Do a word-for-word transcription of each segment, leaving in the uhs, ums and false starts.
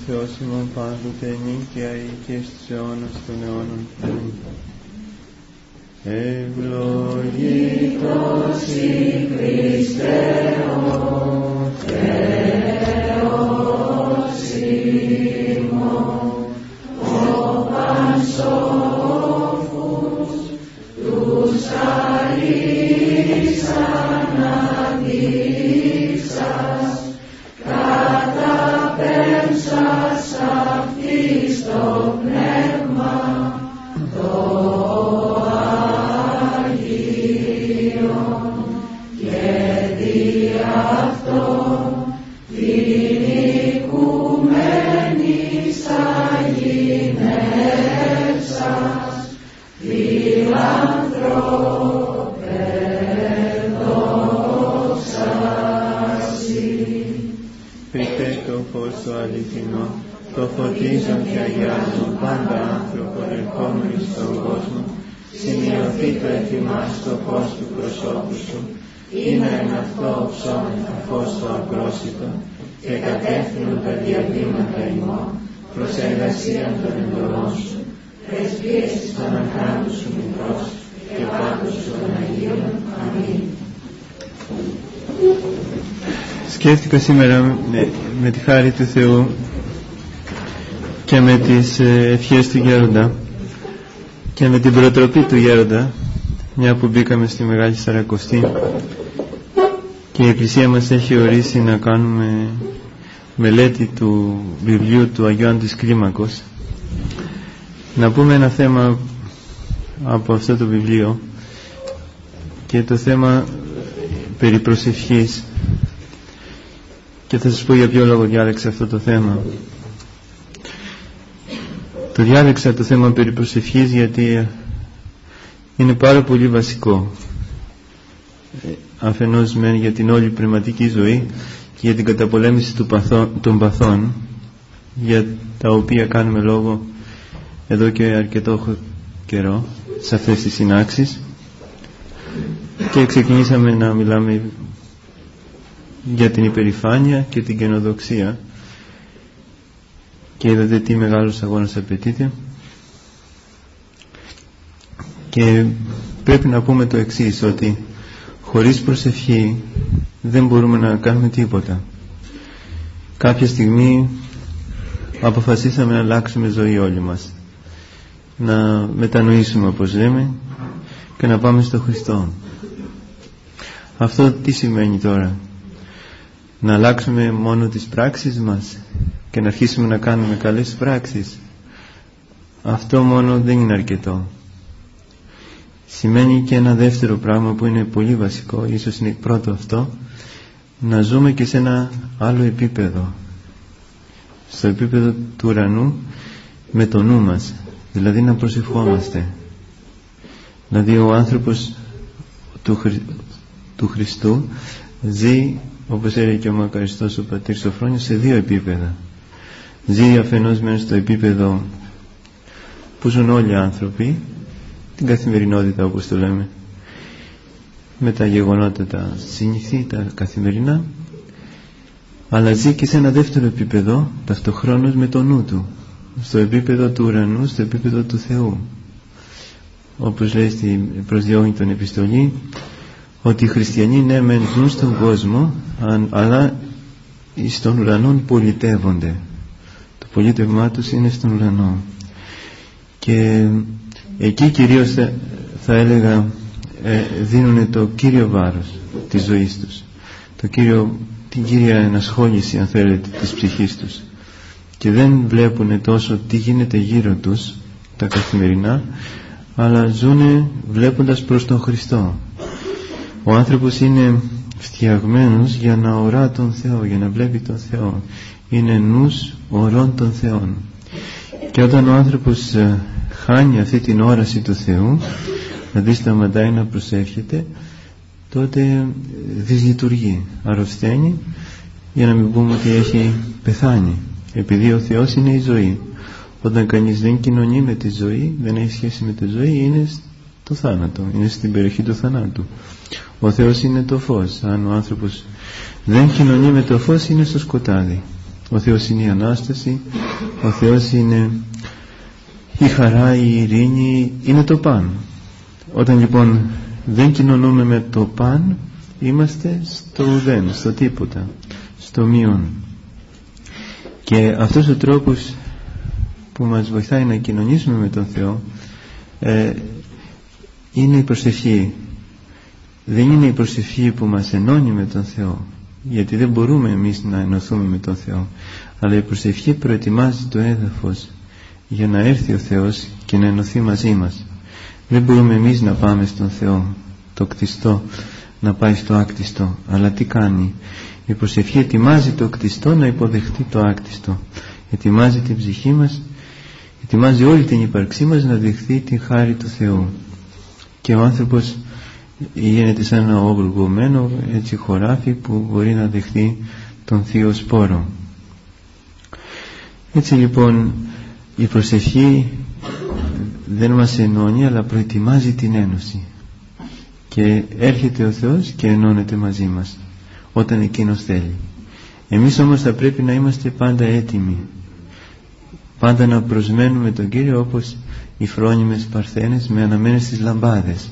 Θεός ημών πάντοτε νίκαια ή και στους αιώνας των αιώνων. Αμήν. Ευλογητός η Χριστέ ο Θεός ημών, ο πανσόφους τους αλείς αναδείξας, καταπέμψας αυτής το πνεύμα το Άγιον και δι' αυτό την οικουμένης αγινεύσας φιλανθρώπε δόξασι. Χριστέ το φως το αληθινό, το φωτίζον και αγιάζον πάντα άνθρωπο ερχόμενοι στον κόσμο, σημειωθεί το εφημάς το φως του προσώπου σου, είναι εν αυτό ψώμενα φως το απρόσιτο και κατεύθυνον τα διαβήματα ημών προς εργασίαν των εντολών σου, πρεσβείες της Παναχράντου σου μικρός και πάντως σου των Αγίων. Αμήν. Σκέφτηκα σήμερα με, με τη χάρη του Θεού και με τις ευχές του Γέροντα και με την προτροπή του Γέροντα, μια που μπήκαμε στη Μεγάλη Σαρακοστή και η Εκκλησία μας έχει ορίσει να κάνουμε μελέτη του βιβλίου του Αγίου Άντρης Κλίμακος, να πούμε ένα θέμα από αυτό το βιβλίο, και το θέμα περί προσευχής, και θα σας πω για ποιο λόγο διάλεξα αυτό το θέμα. Το διάλεξα το θέμα περί προσευχής γιατί είναι πάρα πολύ βασικό, αφενός μεν για την όλη πνευματική ζωή και για την καταπολέμηση του παθών, των παθών, για τα οποία κάνουμε λόγο εδώ και αρκετό καιρό σε αυτές τις συνάξεις, και ξεκινήσαμε να μιλάμε για την υπερηφάνεια και την καινοδοξία, και είδατε τι μεγάλος αγώνας απαιτείται. Και πρέπει να πούμε το εξής, ότι χωρίς προσευχή δεν μπορούμε να κάνουμε τίποτα. Κάποια στιγμή αποφασίσαμε να αλλάξουμε ζωή όλοι μας, να μετανοήσουμε όπως λέμε και να πάμε στο Χριστό. Αυτό τι σημαίνει τώρα? Να αλλάξουμε μόνο τις πράξεις μας και να αρχίσουμε να κάνουμε καλές πράξεις? Αυτό μόνο δεν είναι αρκετό. Σημαίνει και ένα δεύτερο πράγμα που είναι πολύ βασικό, ίσως είναι πρώτο αυτό, να ζούμε και σε ένα άλλο επίπεδο, στο επίπεδο του ουρανού, με το νου μας, δηλαδή να προσευχόμαστε. Δηλαδή ο άνθρωπος του, Χρη... του Χριστού ζει, όπως έλεγε και ο μακαριστός ο πατήρ Σοφρόνιος, σε δύο επίπεδα. Ζει αφενός μεν στο επίπεδο που ζουν όλοι οι άνθρωποι, την καθημερινότητα όπως το λέμε, με τα γεγονότα τα συνηθή, τα καθημερινά, αλλά ζει και σε ένα δεύτερο επίπεδο ταυτοχρόνως με το νου του, στο επίπεδο του ουρανού, στο επίπεδο του Θεού, όπως λέει στην προς Διόγνητον επιστολή, ότι οι χριστιανοί ναι μεν ζουν στον κόσμο, αλλά στον ουρανό πολιτεύονται. Το πολίτευμά τους είναι στον ουρανό, και εκεί κυρίως θα, θα έλεγα ε, δίνουν το κύριο βάρος της ζωής τους, το κύριο, την κύρια ενασχόληση αν θέλετε της ψυχής τους, και δεν βλέπουν τόσο τι γίνεται γύρω τους τα καθημερινά, αλλά ζουν βλέποντας προς τον Χριστό. Ο άνθρωπος είναι φτιαγμένος για να ορά τον Θεό, για να βλέπει τον Θεό. Είναι νους ορών των Θεών. Και όταν ο άνθρωπος ε, χάνει αυτή την όραση του Θεού, δηλαδή σταματάει να προσεύχεται, τότε δυσλειτουργεί, αρρωσταίνει, για να μην πούμε ότι έχει πεθάνει, επειδή ο Θεός είναι η ζωή. Όταν κανείς δεν κοινωνεί με τη ζωή, δεν έχει σχέση με τη ζωή, είναι στο θάνατο, είναι στην περιοχή του θανάτου. Ο Θεός είναι το φως. Αν ο άνθρωπος δεν κοινωνεί με το φως, είναι στο σκοτάδι. Ο Θεός είναι η Ανάσταση, ο Θεός είναι η χαρά, η ειρήνη, είναι το παν. Όταν λοιπόν δεν κοινωνούμε με το παν, είμαστε στο ουδέν, στο τίποτα, στο μείον. Και αυτός ο τρόπος που μας βοηθάει να κοινωνήσουμε με τον Θεό ε, είναι η προσευχή. Δεν είναι η προσευχή που μας ενώνει με τον Θεό, γιατί δεν μπορούμε εμείς να ενωθούμε με τον Θεό, αλλά η προσευχή προετοιμάζει το έδαφος για να έρθει ο Θεός και να ενωθεί μαζί μας. Δεν μπορούμε εμείς να πάμε στον Θεό, το κτιστό να πάει στο άκτιστο, αλλά τι κάνει? Η προσευχή ετοιμάζει το κτιστό να υποδεχτεί το άκτιστο, ετοιμάζει την ψυχή μας, ετοιμάζει όλη την ύπαρξή μας να δεχθεί την χάρη του Θεού. Και ο άνθρωπος γίνεται σαν ένα οργωμένο έτσι χωράφι που μπορεί να δεχθεί τον Θείο Σπόρο. Έτσι λοιπόν η προσευχή δεν μας ενώνει, αλλά προετοιμάζει την ένωση, και έρχεται ο Θεός και ενώνεται μαζί μας όταν Εκείνος θέλει. Εμείς όμως θα πρέπει να είμαστε πάντα έτοιμοι, πάντα να προσμένουμε τον Κύριο, όπως οι φρόνιμες παρθένες με αναμένες στις λαμπάδες.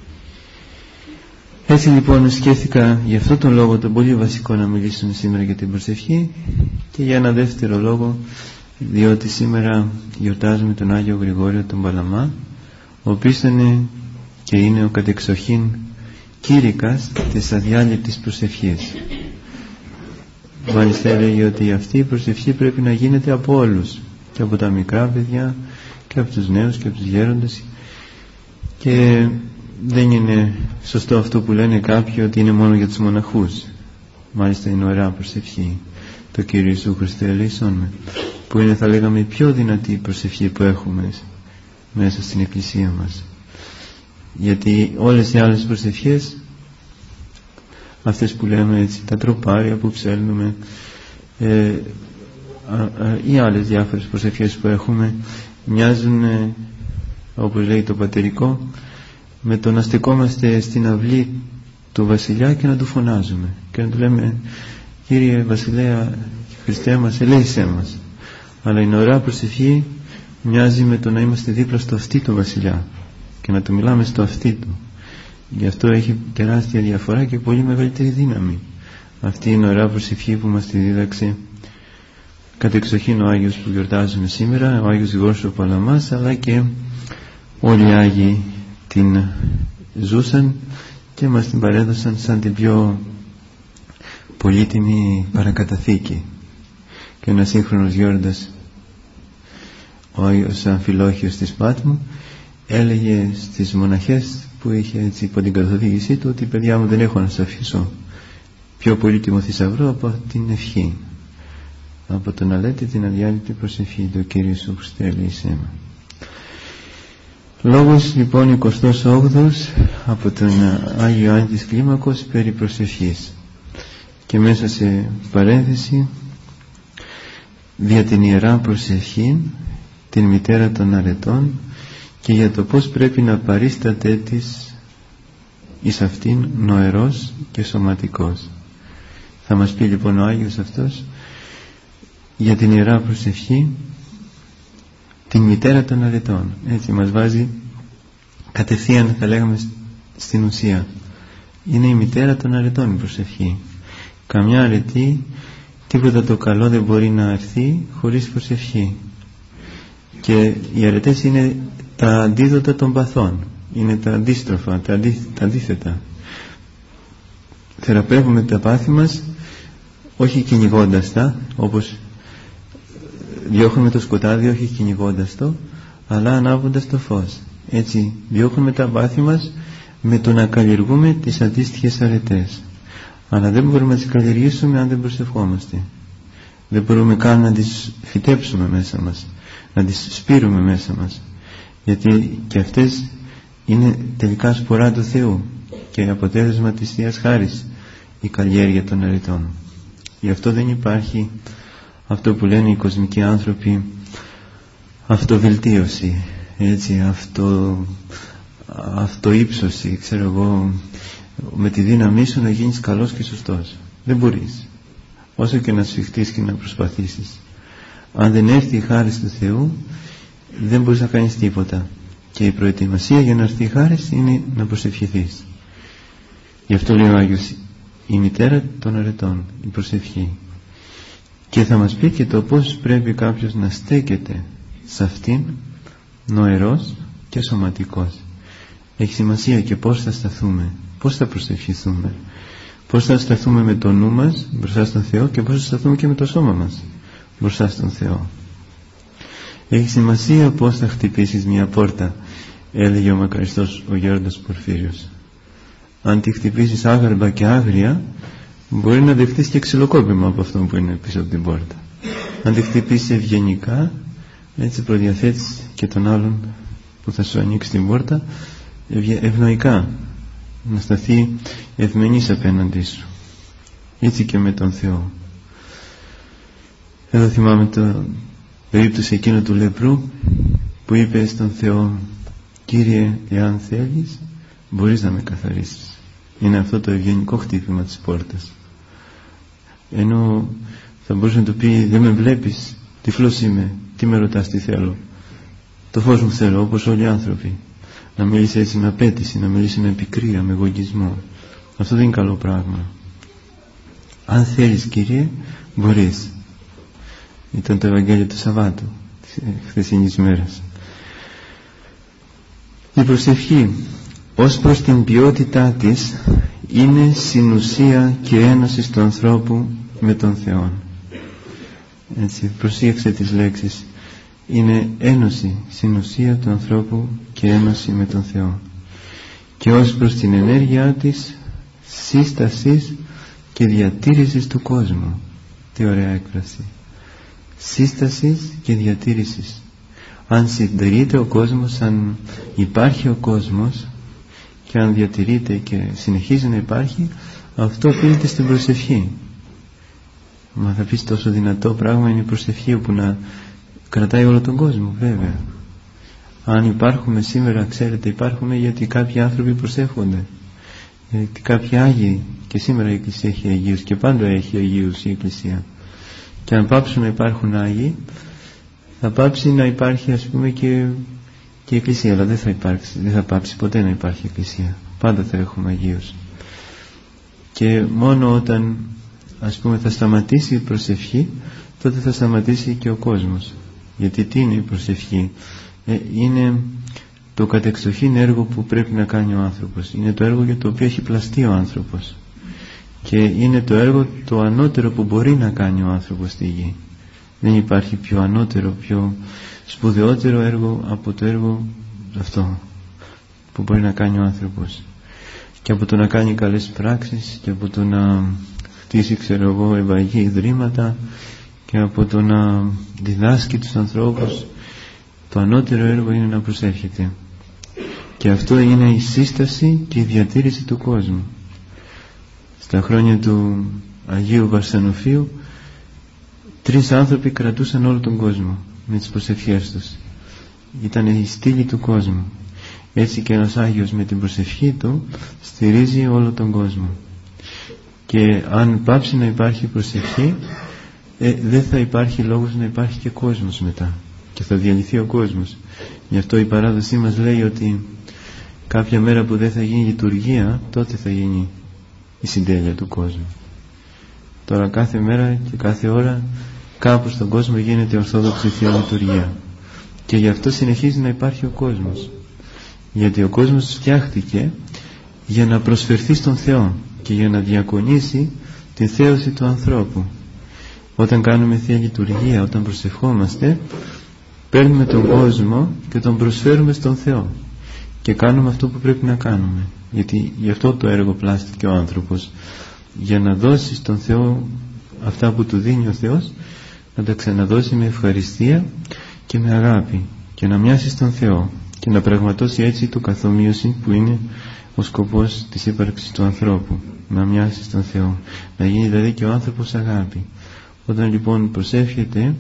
Έτσι λοιπόν σκέφτηκα για αυτόν τον λόγο τον πολύ βασικό να μιλήσουμε σήμερα για την προσευχή, και για ένα δεύτερο λόγο διότι σήμερα γιορτάζουμε τον Άγιο Γρηγόριο τον Παλαμά, ο οποίος είναι και είναι ο κατεξοχήν κήρυκας της αδιάλειπτης προσευχής. Μάλιστα έλεγε ότι αυτή η προσευχή πρέπει να γίνεται από όλους, και από τα μικρά παιδιά και από τους νέους και από τους γέροντες, και δεν είναι σωστό αυτό που λένε κάποιοι ότι είναι μόνο για τους μοναχούς. Μάλιστα είναι ωραία προσευχή το Κύριο Ιησού Χριστέ ελέησόν με, που είναι, θα λέγαμε, η πιο δυνατή προσευχή που έχουμε μέσα στην Εκκλησία μας, γιατί όλες οι άλλες προσευχές, αυτές που λέμε έτσι, τα τροπάρια που ψέλνουμε, ε, α, α, ή άλλες διάφορες προσευχές που έχουμε, μοιάζουν ε, όπως λέει το πατερικό, με το να στεκόμαστε στην αυλή του βασιλιά και να του φωνάζουμε και να του λέμε Κύριε Βασιλέα Χριστέ μας, ελέησέ μας. Αλλά η ωραία προσευχή μοιάζει με το να είμαστε δίπλα στο αυτί του βασιλιά και να του μιλάμε στο αυτί του. Γι' αυτό έχει τεράστια διαφορά και πολύ μεγαλύτερη δύναμη. Αυτή είναι η ωραία προσευχή που μας τη δίδαξε κατεξοχήν ο Άγιος που γιορτάζουμε σήμερα, ο Άγιος Γρηγόριος ο Παλαμάς, αλλά και όλοι οι Άγιοι την ζούσαν και μας την παρέδωσαν σαν την πιο πολύτιμη παρακαταθήκη. Και ένας σύγχρονος γέροντας, ο Άγιος Αμφιλόχιος της Πάτμου, έλεγε στις μοναχές που είχε έτσι υπό την καθοδήγησή του ότι παιδιά μου, δεν έχω να σας αφήσω πιο πολύτιμο θησαυρό από την ευχή, από το να λέτε την αδιάλειπτη προσευχή του Κύριου Σου Χριστέ ελέησέ με. Λόγος λοιπόν εικοστός όγδοος από τον Άγιο Ιωάννη της Κλίμακος περί προσευχής, και μέσα σε παρένθεση δια την ιερά προσευχή, την μητέρα των αρετών, και για το πώς πρέπει να παρίσταται της εις αυτήν νοερός και σωματικός. Θα μας πει λοιπόν ο Άγιος αυτός για την ιερά προσευχή, την μητέρα των αρετών. Έτσι μας βάζει κατευθείαν, θα λέγαμε, στην ουσία. Είναι η μητέρα των αρετών η προσευχή. Καμιά αρετή, τίποτα το καλό δεν μπορεί να έρθει χωρίς προσευχή. Και οι αρετές είναι τα αντίδοτα των παθών, είναι τα αντίστροφα, τα, αντί, τα αντίθετα. Θεραπεύουμε τα πάθη μας όχι κυνηγώντας τα, όπως διώχνουμε το σκοτάδι όχι κυνηγώντας το, αλλά ανάβοντας το φως. Έτσι διώχνουμε τα πάθη μας με το να καλλιεργούμε τις αντίστοιχες αρετές. Αλλά δεν μπορούμε να τις καλλιεργήσουμε αν δεν προσευχόμαστε. Δεν μπορούμε καν να τις φυτέψουμε μέσα μας, να τις σπείρουμε μέσα μας, γιατί και αυτές είναι τελικά σπορά του Θεού και αποτέλεσμα της Θείας Χάρης η καλλιέργεια των αρετών. Γι' αυτό δεν υπάρχει αυτό που λένε οι κοσμικοί άνθρωποι, αυτοβελτίωση, έτσι, αυτο, αυτούψωση, ξέρω εγώ, με τη δύναμή σου να γίνεις καλός και σωστός. Δεν μπορείς. όσο και να σφιχτείς και να προσπαθήσεις. Αν δεν έρθει η χάρη του Θεού, δεν μπορείς να κάνεις τίποτα. Και η προετοιμασία για να έρθει η χάρη είναι να προσευχηθείς. Γι' αυτό λέει ο Άγιος, η μητέρα των αρετών, η προσευχή. Και θα μας πει και το πώς πρέπει κάποιος να στέκεται σε αυτήν, νοερός και σωματικός. Έχει σημασία και πώς θα σταθούμε, πώς θα προσευχηθούμε, πώς θα σταθούμε με το νου μας μπροστά στον Θεό και πώς θα σταθούμε και με το σώμα μας μπροστά στον Θεό. Έχει σημασία πώς θα χτυπήσεις μια πόρτα, έλεγε ο μακαριστός ο Γέροντας Πορφύριος. Αν τη χτυπήσεις άγαρμπα και άγρια, μπορεί να δεχτείς και ξυλοκόπημα από αυτό που είναι πίσω από την πόρτα. Αν τη χτυπήσεις ευγενικά, έτσι προδιαθέτεις και τον άλλον που θα σου ανοίξει την πόρτα ευνοϊκά, να σταθεί ευμενής απέναντί σου. Έτσι και με τον Θεό. Εδώ θυμάμαι το περίπτωση εκείνο του λεπρού που είπε στον Θεό, Κύριε, εάν θέλεις μπορείς να με καθαρίσεις. Είναι αυτό το ευγενικό χτύπημα της πόρτας. Ενώ θα μπορούσε να του πει, δεν με βλέπεις, τυφλός είμαι, τι με ρωτάς τι θέλω? Το φως μου θέλω, όπως όλοι οι άνθρωποι. Να μιλήσει έτσι με απέτηση, να μιλήσει με πικρία, με εγωισμό. Αυτό δεν είναι καλό πράγμα. Αν θέλεις, Κύριε, μπορείς. Ήταν το Ευαγγέλιο του Σαββάτου, της χθεσινής μέρας. Η προσευχή ως προς την ποιότητά της είναι συνουσία και ένωση του ανθρώπου με τον Θεό. Έτσι, προσέξτε τις λέξεις. Είναι ένωση, συνουσία του ανθρώπου και ένωση με τον Θεό. Και ως προς την ενέργειά της, σύστασης και διατήρησης του κόσμου. Τι ωραία έκφραση. Σύστασης και διατήρησης. Αν συντηρείται ο κόσμος, αν υπάρχει ο κόσμος και αν διατηρείται και συνεχίζει να υπάρχει, αυτό οφείλεται στην προσευχή. Μα θα πεις, τόσο δυνατό πράγμα είναι η προσευχή, όπου να κρατάει όλο τον κόσμο? Βέβαια. Αν υπάρχουμε σήμερα, ξέρετε, υπάρχουμε γιατί κάποιοι άνθρωποι προσεύχονται, γιατί κάποιοι Άγιοι, και σήμερα η Εκκλησία έχει Αγίους και πάντα έχει Αγίους η Εκκλησία. Και αν πάψουν να υπάρχουν Άγιοι, θα πάψει να υπάρχει, ας πούμε, και, και η Εκκλησία, αλλά δεν θα υπάρξει, δεν θα πάψει ποτέ να υπάρχει Εκκλησία. Πάντα θα έχουμε Αγίους. Και μόνο όταν, ας πούμε, θα σταματήσει η προσευχή, τότε θα σταματήσει και ο κόσμος. Γιατί τι είναι η προσευχή? Ε, είναι το κατεξοχήν έργο που πρέπει να κάνει ο άνθρωπος. Είναι το έργο για το οποίο έχει πλαστεί ο άνθρωπος. Και είναι το έργο το ανώτερο που μπορεί να κάνει ο άνθρωπος στη γη. Δεν υπάρχει πιο ανώτερο, πιο σπουδαιότερο έργο από το έργο αυτό που μπορεί να κάνει ο άνθρωπος. Και από το να κάνει καλές πράξεις, και από το να χτίσει, ξέρω εγώ, ευαγή ιδρύματα, και από το να διδάσκει τους ανθρώπους, το ανώτερο έργο είναι να προσεύχεται. Και αυτό είναι η σύσταση και η διατήρηση του κόσμου. Στα χρόνια του Αγίου Βαρσανοφίου, τρεις άνθρωποι κρατούσαν όλο τον κόσμο με τις προσευχές τους. Ήταν η στήλη του κόσμου. Έτσι και ένας Άγιος με την προσευχή του στηρίζει όλο τον κόσμο. Και αν πάψει να υπάρχει προσευχή, ε, δεν θα υπάρχει λόγος να υπάρχει και κόσμος μετά, και θα διαλυθεί ο κόσμος. Γι' αυτό η παράδοσή μας λέει ότι κάποια μέρα που δεν θα γίνει λειτουργία, τότε θα γίνει η συντέλεια του κόσμου. Τώρα κάθε μέρα και κάθε ώρα κάπου στον κόσμο γίνεται ορθόδοξη Θεία Λειτουργία, και γι' αυτό συνεχίζει να υπάρχει ο κόσμος, γιατί ο κόσμος φτιάχτηκε για να προσφερθεί στον Θεό και για να διακονήσει την θέωση του ανθρώπου. Όταν κάνουμε Θεία Λειτουργία, όταν προσευχόμαστε, παίρνουμε τον κόσμο και τον προσφέρουμε στον Θεό και κάνουμε αυτό που πρέπει να κάνουμε, γιατί γι' αυτό το έργο πλάστηκε ο άνθρωπος, για να δώσει στον Θεό αυτά που του δίνει ο Θεός, να τα ξαναδώσει με ευχαριστία και με αγάπη, και να μοιάσει στον Θεό και να πραγματώσει έτσι το καθομοίωση που είναι ο σκοπός της ύπαρξης του ανθρώπου, να μοιάσει στον Θεό, να γίνει δηλαδή και ο άνθρωπος αγάπη. Όταν λοιπόν προσεύχεται,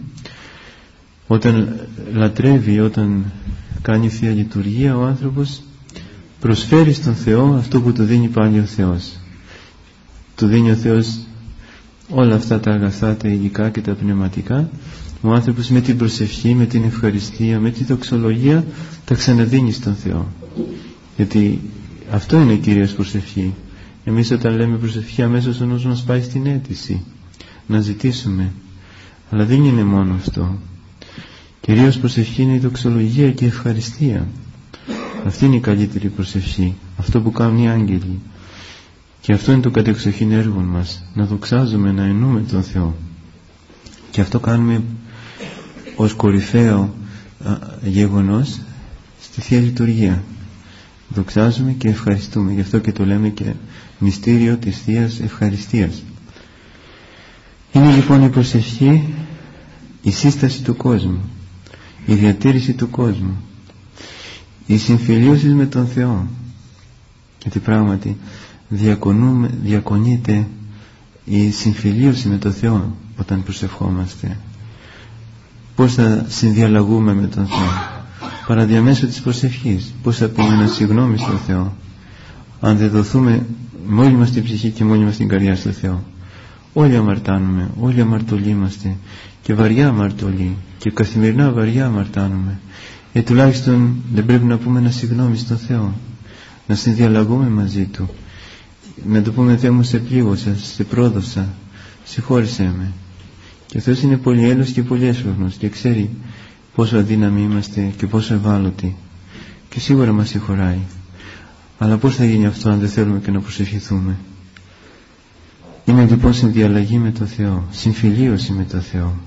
όταν λατρεύει, όταν κάνει Θεία Λειτουργία, ο άνθρωπος προσφέρει στον Θεό αυτό που του δίνει πάλι ο Θεός. Του δίνει ο Θεός όλα αυτά τα αγαθά, τα υλικά και τα πνευματικά, ο άνθρωπος με την προσευχή, με την ευχαριστία, με τη δοξολογία τα ξαναδίνει στον Θεό. Γιατί αυτό είναι κυρίως προσευχή. Εμείς όταν λέμε προσευχή, αμέσως ο νους μας πάει στην αίτηση να ζητήσουμε, αλλά δεν είναι μόνο αυτό. Κυρίως προσευχή είναι η δοξολογία και η ευχαριστία. Αυτή είναι η καλύτερη προσευχή, αυτό που κάνουν οι άγγελοι. Και αυτό είναι το κατεξοχήν έργο μας, να δοξάζουμε, να εννοούμε τον Θεό. Και αυτό κάνουμε ως κορυφαίο α, γεγονός στη Θεία Λειτουργία. Δοξάζουμε και ευχαριστούμε. Γι' αυτό και το λέμε και μυστήριο της Θείας Ευχαριστίας. Είναι λοιπόν η προσευχή η σύσταση του κόσμου, η διατήρηση του κόσμου, η συμφιλίωση με τον Θεό. Γιατί πράγματι διακονείται η συμφιλίωση με τον Θεό όταν προσευχόμαστε. Πώς θα συνδιαλλαγούμε με τον Θεό? Παραδιαμέσω της προσευχής. Πώς θα πούμε ένα συγγνώμη στον Θεό αν δεν δοθούμε με όλη μας την ψυχή και με όλη μας την καρδιά στον Θεό? Όλοι αμαρτάνουμε, όλοι αμαρτωλήμαστε, και βαριά αμαρτωλοί, και καθημερινά βαριά αμαρτάνουμε. Ε, τουλάχιστον δεν πρέπει να πούμε ένα συγγνώμη στον Θεό, να συνδιαλλαγούμε μαζί Του, να του πούμε: Θεέ μου, σε πλήγωσα, σε πρόδωσα, συγχώρησέ με. Και ο Θεός είναι πολύ έλεος και πολύ έσφρογνος και ξέρει πόσο αδύναμοι είμαστε και πόσο ευάλωτοι, και σίγουρα μας συγχωράει. Αλλά πώς θα γίνει αυτό αν δεν θέλουμε και να προσευχηθούμε? Είναι λοιπόν συνδιαλλαγή με το Θεό, συμφιλίωση με το Θεό,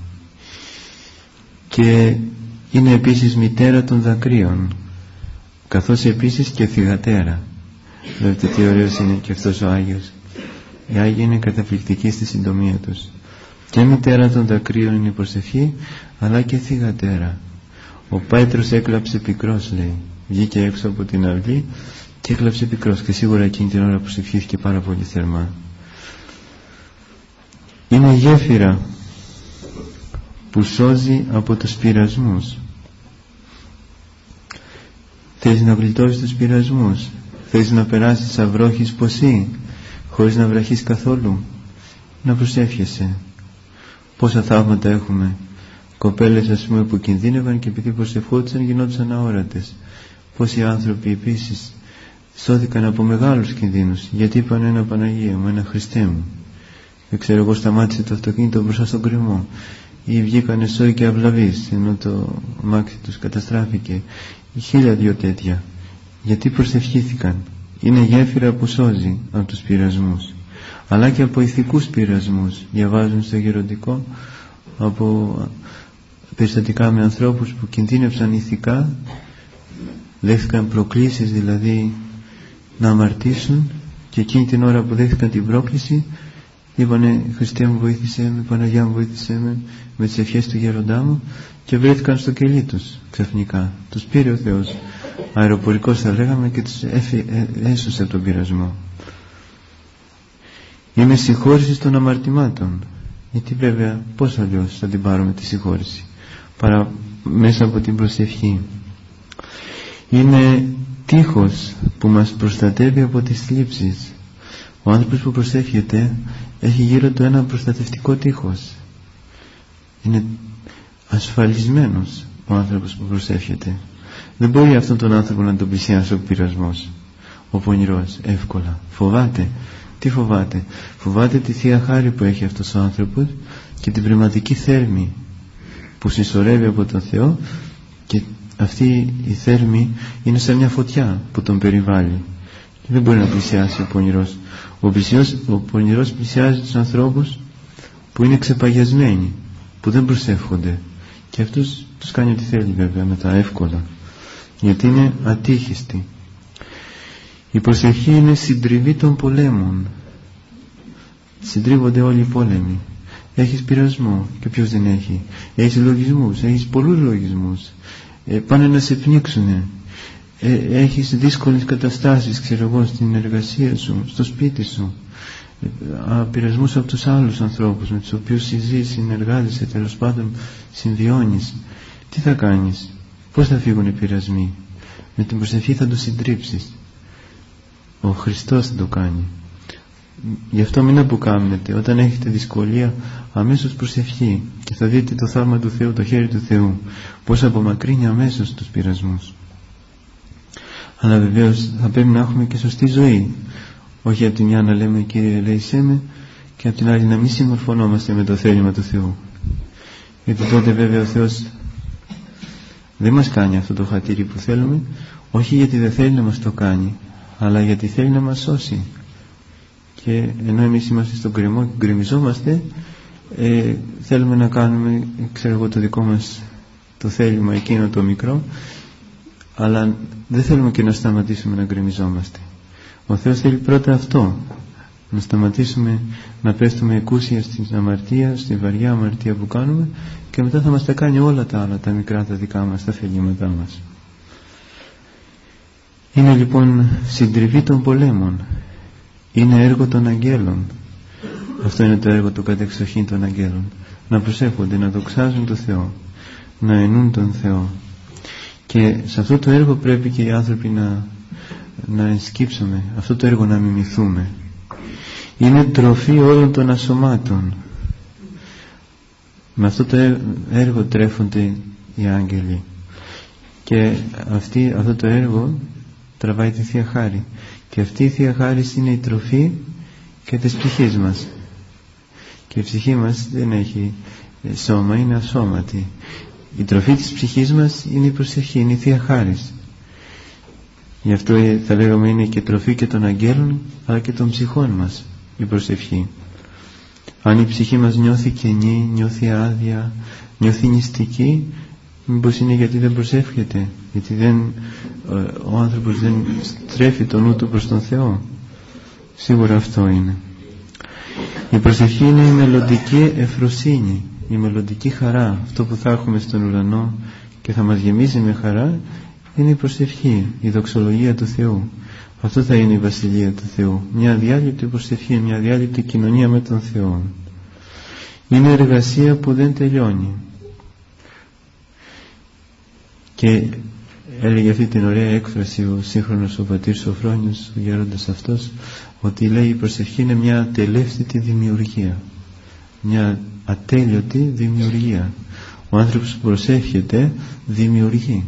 και είναι επίσης μητέρα των δακρύων, καθώς επίσης και θυγατέρα. Βλέπετε τι ωραίος είναι και αυτός ο Άγιος. Οι Άγιοι είναι καταπληκτικοί στη συντομία τους. Και μητέρα των δακρύων είναι η προσευχή, αλλά και θυγατέρα. Ο Πέτρος έκλαψε πικρός, λέει. Βγήκε έξω από την αυλή και έκλαψε πικρός, και σίγουρα εκείνη την ώρα προσευχήθηκε πάρα πολύ θερμά. Είναι γέφυρα που σώζει από τους πειρασμούς. Θες να γλιτώσεις τους πειρασμούς? Θες να περάσεις σαν βρόχης ποσί, χωρίς να βραχείς καθόλου? Να προσεύχεσαι. Πόσα θαύματα έχουμε. Κοπέλες, ας πούμε, που κινδύνευαν και επειδή προσευχόντουσαν γινόντουσαν αόρατες. Πόσοι άνθρωποι επίσης σώθηκαν από μεγάλους κινδύνους, γιατί είπαν ένα Παναγία μου, ένα Χριστέ μου. Δεν ξέρω εγώ, σταμάτησε το αυτοκίνητο μπροστά στον κρεμό, ή βγήκανε σόι και αυλαβείς ενώ το αμάξι τους καταστράφηκε, ή χίλια δυο τέτοια. Γιατί προσευχήθηκαν. Είναι γέφυρα που σώζει από τους πειρασμούς, αλλά και από ηθικούς πειρασμούς. Διαβάζουν στο Γεροντικό από περιστατικά με ανθρώπους που κινδύνευσαν ηθικά, δέχτηκαν προκλήσεις, δηλαδή να αμαρτήσουν, και εκείνη την ώρα που δέχτηκαν την πρόκληση είπανε: Χριστέ μου βοήθησέ με, Παναγιά μου βοήθησέ με, με τις ευχές του γέροντά μου, και βρέθηκαν στο κελί τους ξαφνικά. Τους πήρε ο Θεός, αεροπορικός θα λέγαμε, και τους έσωσε από τον πειρασμό. Είναι συγχώρηση των αμαρτημάτων, γιατί βέβαια πώς αλλιώς θα την πάρουμε τη συγχώρηση παρά μέσα από την προσευχή. Είναι τείχος που μας προστατεύει από τις θλίψεις. Ο άνθρωπος που προσεύχεται έχει γύρω του ένα προστατευτικό τείχος. Είναι ασφαλισμένος ο άνθρωπος που προσεύχεται. Δεν μπορεί αυτόν τον άνθρωπο να τον πλησιάσει ο πειρασμός, ο πονηρός, εύκολα. Φοβάται. Τι φοβάται? Φοβάται τη Θεία Χάρη που έχει αυτός ο άνθρωπος και την πνευματική θέρμη που συσσωρεύει από τον Θεό, και αυτή η θέρμη είναι σαν μια φωτιά που τον περιβάλλει και δεν μπορεί να πλησιάσει ο πονηρός. Ο, πλησιός, ο πονηρός πλησιάζει τους ανθρώπους που είναι ξεπαγιασμένοι, που δεν προσεύχονται, και αυτούς τους κάνει ό,τι θέλει βέβαια μετά εύκολα, γιατί είναι ατύχιστοι. Η προσευχή είναι συντριβή των πολέμων. Συντρίβονται όλοι οι πόλεμοι. Έχεις πειρασμό, και ποιος δεν έχει? Έχεις λογισμούς, έχεις πολλούς λογισμούς, ε, πάνε να σε πνίξουνε. ε, έχεις δύσκολες καταστάσεις, ξέρω εγώ, στην εργασία σου, στο σπίτι σου, ε, πειρασμούς από τους άλλους ανθρώπους με τους οποίους συζείς, συνεργάζεσαι, τέλος πάντων συμβιώνεις. Τι θα κάνεις? Πώς θα φύγουν οι πειρασμοί? Με την προσευχή θα τους συντρίψεις. Ο Χριστός θα το κάνει. Γι' αυτό μην αποκάμνετε. Όταν έχετε δυσκολία, αμέσως προσευχή, και θα δείτε το θαύμα του Θεού, το χέρι του Θεού, πώς απομακρύνει αμέσως τους πειρασμούς. Αλλά βεβαίως θα πρέπει να έχουμε και σωστή ζωή. Όχι από τη μια να λέμε Κύριε ελέησέ με, και από την άλλη να μην συμμορφωνόμαστε με το θέλημα του Θεού. Γιατί τότε βέβαια ο Θεός δεν μας κάνει αυτό το χατήρι που θέλουμε, όχι γιατί δεν θέλει να μας το κάνει, αλλά γιατί θέλει να μας σώσει. Και ενώ εμείς είμαστε στον κρεμό και γκρεμιζόμαστε, ε, θέλουμε να κάνουμε, ξέρω εγώ, το δικό μας το θέλημα εκείνο το μικρό, αλλά δεν θέλουμε και να σταματήσουμε να γκρεμιζόμαστε. Ο Θεός θέλει πρώτα αυτό, να σταματήσουμε να πέφτουμε εκούσια στην αμαρτία, στη βαριά αμαρτία που κάνουμε, και μετά θα μας τα κάνει όλα τα άλλα, τα μικρά, τα δικά μας, τα φελήματά μας. Είναι λοιπόν συντριβή των πολέμων, είναι έργο των αγγέλων. Αυτό είναι το έργο του κατεξοχήν των αγγέλων, να προσεύχονται, να δοξάζουν τον Θεό, να ενούν τον Θεό. Και σε αυτό το έργο πρέπει και οι άνθρωποι να, να ενσκύψουμε, αυτό το έργο να μιμηθούμε. Είναι τροφή όλων των ασωμάτων. Με αυτό το έργο τρέφονται οι άγγελοι, και αυτή, αυτό το έργο τραβάει τη Θεία Χάρη, και αυτή η Θεία Χάρη είναι η τροφή και της ψυχής μας. Και η ψυχή μας δεν έχει σώμα, είναι ασώματη. Η τροφή της ψυχής μας είναι η προσευχή, είναι η Θεία Χάρις. Γι' αυτό θα λέγαμε είναι και τροφή και των αγγέλων, αλλά και των ψυχών μας η προσευχή. Αν η ψυχή μας νιώθει κενή, νιώθει άδεια, νιώθει νηστική, μήπως είναι γιατί δεν προσεύχεται, γιατί δεν, ο άνθρωπος δεν στρέφει το νου του προς τον Θεό. Σίγουρα αυτό είναι. Η προσευχή είναι η μελλοντική ευφροσύνη, η μελλοντική χαρά. Αυτό που θα έχουμε στον ουρανό και θα μας γεμίσει με χαρά είναι η προσευχή, η δοξολογία του Θεού. Αυτό θα είναι η Βασιλεία του Θεού, μια αδιάλειπτη προσευχή, μια αδιάλειπτη κοινωνία με τον Θεό. Είναι εργασία που δεν τελειώνει. Και έλεγε αυτή την ωραία έκφραση ο σύγχρονος ο πατήρ Σοφρόνιος, ο γέροντας αυτός, ότι λέει η προσευχή είναι μια ατελεύθητη δημιουργία, μια ατέλειωτη δημιουργία. Ο άνθρωπος που προσεύχεται δημιουργεί,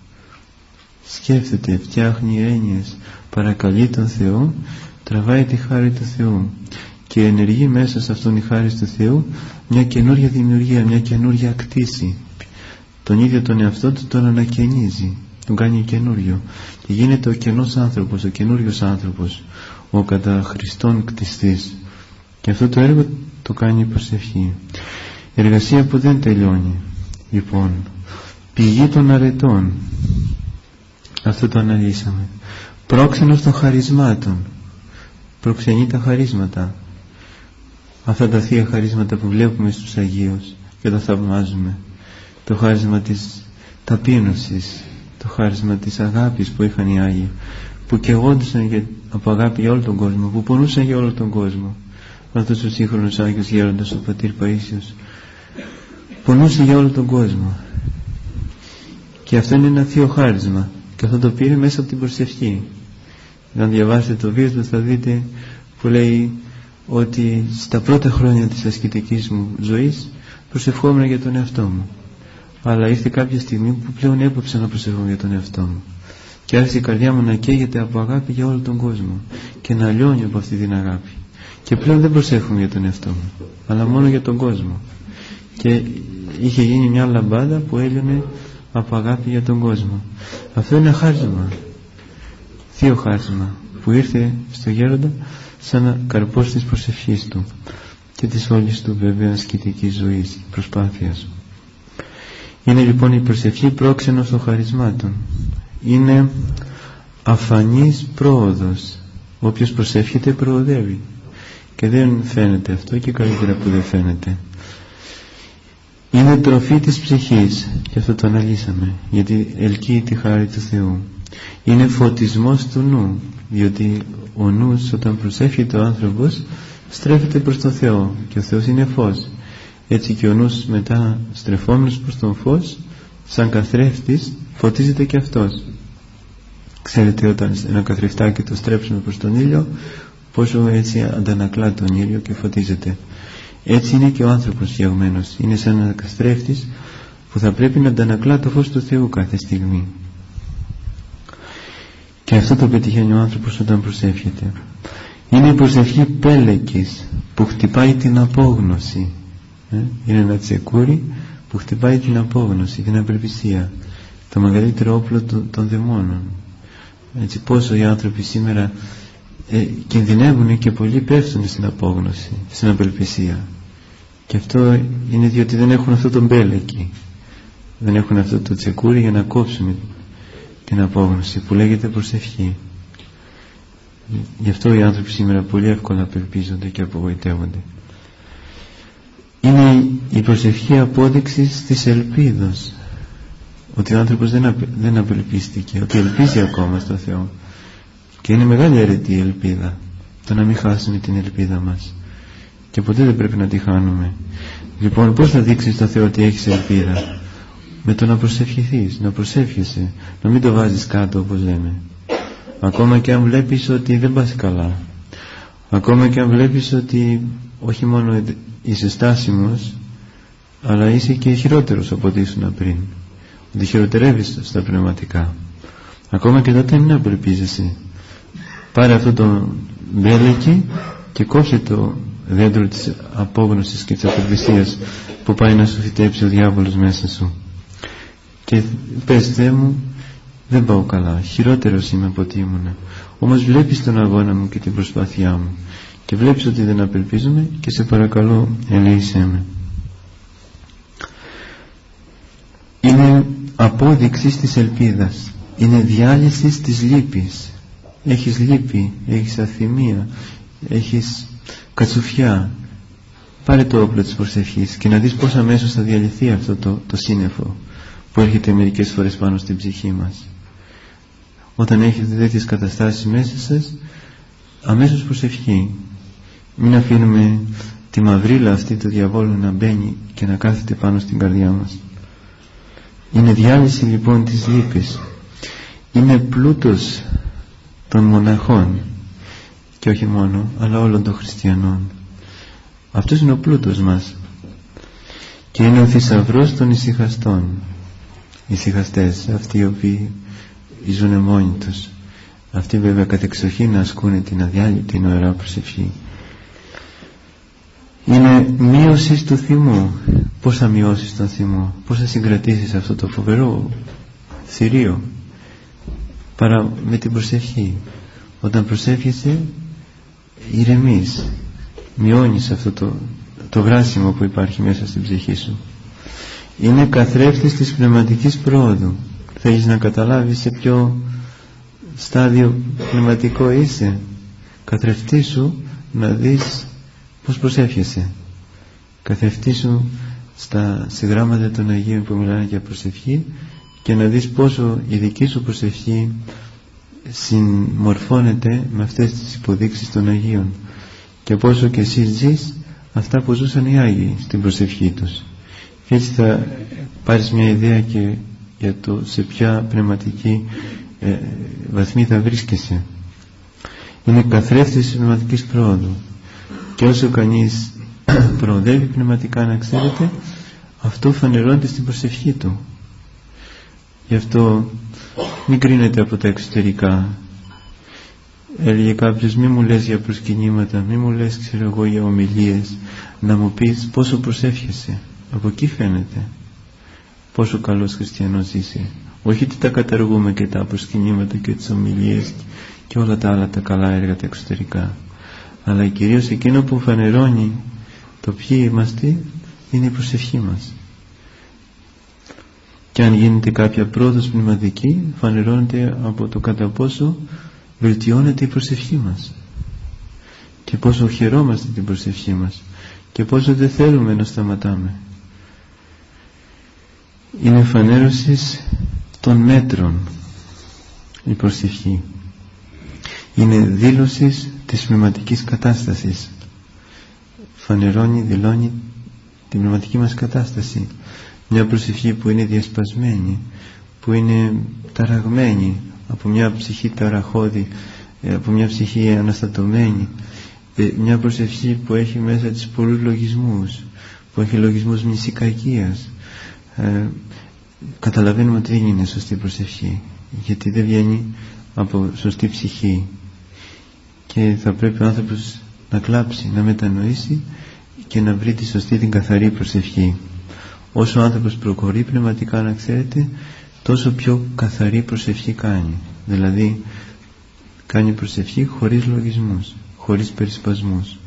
σκέφτεται, φτιάχνει έννοιες, παρακαλεί τον Θεό, τραβάει τη χάρη του Θεού και ενεργεί μέσα σε αυτόν η χάρη του Θεού μια καινούργια δημιουργία, μια καινούργια κτήση. Τον ίδιο τον εαυτό του τον ανακαινίζει, τον κάνει καινούριο και γίνεται ο καινός άνθρωπος, ο καινούριος άνθρωπος, ο κατά Χριστόν κτιστής. Και αυτό το έργο το κάνει η προσευχή, εργασία που δεν τελειώνει. Λοιπόν, πηγή των αρετών, αυτό το αναλύσαμε. Πρόξενος των χαρισμάτων, προξενεί τα χαρίσματα, αυτά τα θεία χαρίσματα που βλέπουμε στους Αγίους και τα θαυμάζουμε. Το χάρισμα της ταπείνωσης, το χάρισμα της αγάπης που είχαν οι Άγιοι, που καιγόντουσαν από αγάπη για όλο τον κόσμο, που πονούσαν για όλο τον κόσμο. Αυτός ο σύγχρονος Άγιος Γέροντας, ο πατήρ Παΐσιος, πονούσε για όλο τον κόσμο, και αυτό είναι ένα θείο χάρισμα, και αυτό το πήρε μέσα από την προσευχή. Αν διαβάσετε το βίο του θα δείτε που λέει ότι στα πρώτα χρόνια της ασκητικής μου ζωής προσευχόμουν για τον εαυτό μου, αλλά ήρθε κάποια στιγμή που πλέον έπαψα να προσευχόμαι για τον εαυτό μου και άρχισε η καρδιά μου να καίγεται από αγάπη για όλο τον κόσμο και να λιώνει από αυτή την αγάπη, και πλέον δεν προσεύχομαι για τον εαυτό μου αλλά μόνο για τον κόσμο, και είχε γίνει μια λαμπάδα που έλειωνε από αγάπη για τον κόσμο. Αυτό είναι χάρισμα, θείο χάρισμα που ήρθε στο γέροντα σαν καρπός της προσευχής του και της όλης του βέβαια ασκητικής ζωής, προσπάθειας. Είναι λοιπόν η προσευχή πρόξενος των χαρισμάτων, είναι αφανής πρόοδος. Όποιος προσεύχεται προοδεύει, και δεν φαίνεται αυτό, και καλύτερα που δεν φαίνεται. Είναι τροφή της ψυχής, και αυτό το αναλύσαμε, γιατί ελκύει τη χάρη του Θεού. Είναι φωτισμός του νου, διότι ο νους όταν προσεύχεται ο άνθρωπος στρέφεται προς τον Θεό, και ο Θεός είναι φως. Έτσι και ο νους μετά στρεφόμενος προς τον φως, σαν καθρέφτης, φωτίζεται και αυτός. Ξέρετε, όταν ένα καθρεφτάκι το στρέψουμε προς τον ήλιο, πόσο έτσι αντανακλά τον ήλιο και φωτίζεται. Έτσι είναι και ο άνθρωπος φτιαγμένος. Είναι σαν ένα καθρέφτης που θα πρέπει να αντανακλά το φως του Θεού κάθε στιγμή. Και αυτό το πετυχαίνει ο άνθρωπος όταν προσεύχεται. Είναι η προσευχή πέλεκης που χτυπάει την απόγνωση. ε? Είναι ένα τσεκούρι που χτυπάει την απόγνωση, την απελπισία, το μεγαλύτερο όπλο των, των δαιμόνων. Έτσι, πόσο οι άνθρωποι σήμερα ε, κινδυνεύουν και πολλοί πέφτουν στην απόγνωση, στην απελπισία. Και αυτό είναι διότι δεν έχουν αυτό τον πέλεκι, δεν έχουν αυτό το τσεκούρι για να κόψουν την απόγνωση που λέγεται προσευχή. Γι' αυτό οι άνθρωποι σήμερα πολύ εύκολα απελπίζονται και απογοητεύονται. Είναι η προσευχή απόδειξης της ελπίδος, ότι ο άνθρωπος δεν, απε, δεν απελπίστηκε, ότι ελπίζει ακόμα στο Θεό. Και είναι μεγάλη αιρετή η ελπίδα, το να μην χάσουμε την ελπίδα μας, και ποτέ δεν πρέπει να τη χάνουμε. Λοιπόν, πώς θα δείξεις στο Θεό ότι έχεις ελπίδα? Με το να προσευχηθείς, να προσεύχεσαι, να μην το βάζεις κάτω όπως λέμε. Ακόμα και αν βλέπεις ότι δεν πας καλά, ακόμα και αν βλέπεις ότι όχι μόνο είσαι στάσιμος, αλλά είσαι και χειρότερος από ό,τι ήσουν πριν, ότι χειροτερεύεις στα πνευματικά, ακόμα και τότε μην απελπίζεσαι. Πάρε αυτό το μπέλεκι και κόψε το δέντρο της απόγνωσης και της απελπισίας που πάει να σου φυτέψει ο διάβολος μέσα σου, και πες, Θεέ μου, δεν πάω καλά, χειρότερος είμαι από ό,τι ήμουνα, όμως βλέπεις τον αγώνα μου και την προσπάθειά μου και βλέπεις ότι δεν απελπίζομαι, και σε παρακαλώ ελέησέ με. Είναι απόδειξη της ελπίδας, είναι διάλυση της λύπης. Έχεις λύπη, έχεις αθυμία, έχεις κατσουφιά, πάρε το όπλο της προσευχής και να δεις πώς αμέσως θα διαλυθεί αυτό το, το σύννεφο που έρχεται μερικές φορές πάνω στην ψυχή μας. Όταν έχετε τέτοιες καταστάσεις μέσα σας, αμέσως προσευχή. Μην αφήνουμε τη μαυρίλα αυτή του διαβόλου να μπαίνει και να κάθεται πάνω στην καρδιά μας. Είναι διάλυση λοιπόν της λύπης. Είναι πλούτος των μοναχών, και όχι μόνο, αλλά όλων των χριστιανών. Αυτός είναι ο πλούτος μας, και είναι ο θησαυρός των ησυχαστών. Οι ησυχαστές, αυτοί οι οποίοι ζουν μόνοι τους, αυτοί βέβαια κατεξοχήν να ασκούν την αδιάλειπτη νοερά προσευχή. Είναι μείωση του θυμού. Πώς θα μειώσεις τον θυμό, πώς θα συγκρατήσεις αυτό το φοβερό θηρίο? Παρά με την προσευχή. Όταν προσεύχεσαι, ηρεμείς, μειώνεις αυτό το, το βράσιμο που υπάρχει μέσα στην ψυχή σου. Είναι καθρέφτης της πνευματικής πρόοδου. Θέλεις να καταλάβεις σε ποιο στάδιο πνευματικό είσαι? Καθρεφτήσου να δεις πώς προσεύχεσαι. Καθρεφτήσου στα συγγράμματα των Αγίων που μιλάνε για προσευχή, και να δεις πόσο η δική σου προσευχή συμμορφώνεται με αυτές τις υποδείξεις των Αγίων, και πόσο και εσύ ζεις αυτά που ζούσαν οι Άγιοι στην προσευχή τους. Και έτσι θα πάρεις μια ιδέα και για το σε ποια πνευματική ε, βαθμή θα βρίσκεσαι. Είναι καθρέφτης της πνευματικής πρόοδου, και όσο κανείς προοδεύει πνευματικά, να ξέρετε, αυτό φανερώνεται στην προσευχή του. Γι' αυτό μην κρίνετε από τα εξωτερικά. Έλεγε κάποιος, μη μου λες για προσκυνήματα, μη μου λες ξέρω εγώ για ομιλίες, να μου πεις πόσο προσεύχεσαι. Από εκεί φαίνεται πόσο καλός χριστιανός είσαι. Όχι ότι τα καταργούμε και τα προσκυνήματα και τις ομιλίες και όλα τα άλλα τα καλά έργα τα εξωτερικά, αλλά κυρίως εκείνο που φανερώνει το ποιοι είμαστε είναι η προσευχή μας. Και αν γίνεται κάποια πρόοδος πνευματική, φανερώνεται από το κατά πόσο βελτιώνεται η προσευχή μας, και πόσο χαιρόμαστε την προσευχή μας, και πόσο δεν θέλουμε να σταματάμε. Είναι φανέρωσης των μέτρων η προσευχή. Είναι δήλωσης της πνευματικής κατάστασης. Φανερώνει, δηλώνει την πνευματική μας κατάσταση. Μια προσευχή που είναι διασπασμένη, που είναι ταραγμένη από μια ψυχή ταραχώδη, από μια ψυχή αναστατωμένη, μια προσευχή που έχει μέσα της πολλούς λογισμούς, που έχει λογισμούς μνησικακίας, ε, καταλαβαίνουμε ότι δεν είναι σωστή προσευχή, γιατί δεν βγαίνει από σωστή ψυχή, και θα πρέπει ο άνθρωπος να κλάψει, να μετανοήσει και να βρει τη σωστή, την καθαρή προσευχή. Όσο ο άνθρωπος προχωρεί πνευματικά, να ξέρετε, τόσο πιο καθαρή προσευχή κάνει. Δηλαδή κάνει προσευχή χωρίς λογισμούς, χωρίς περισπασμούς.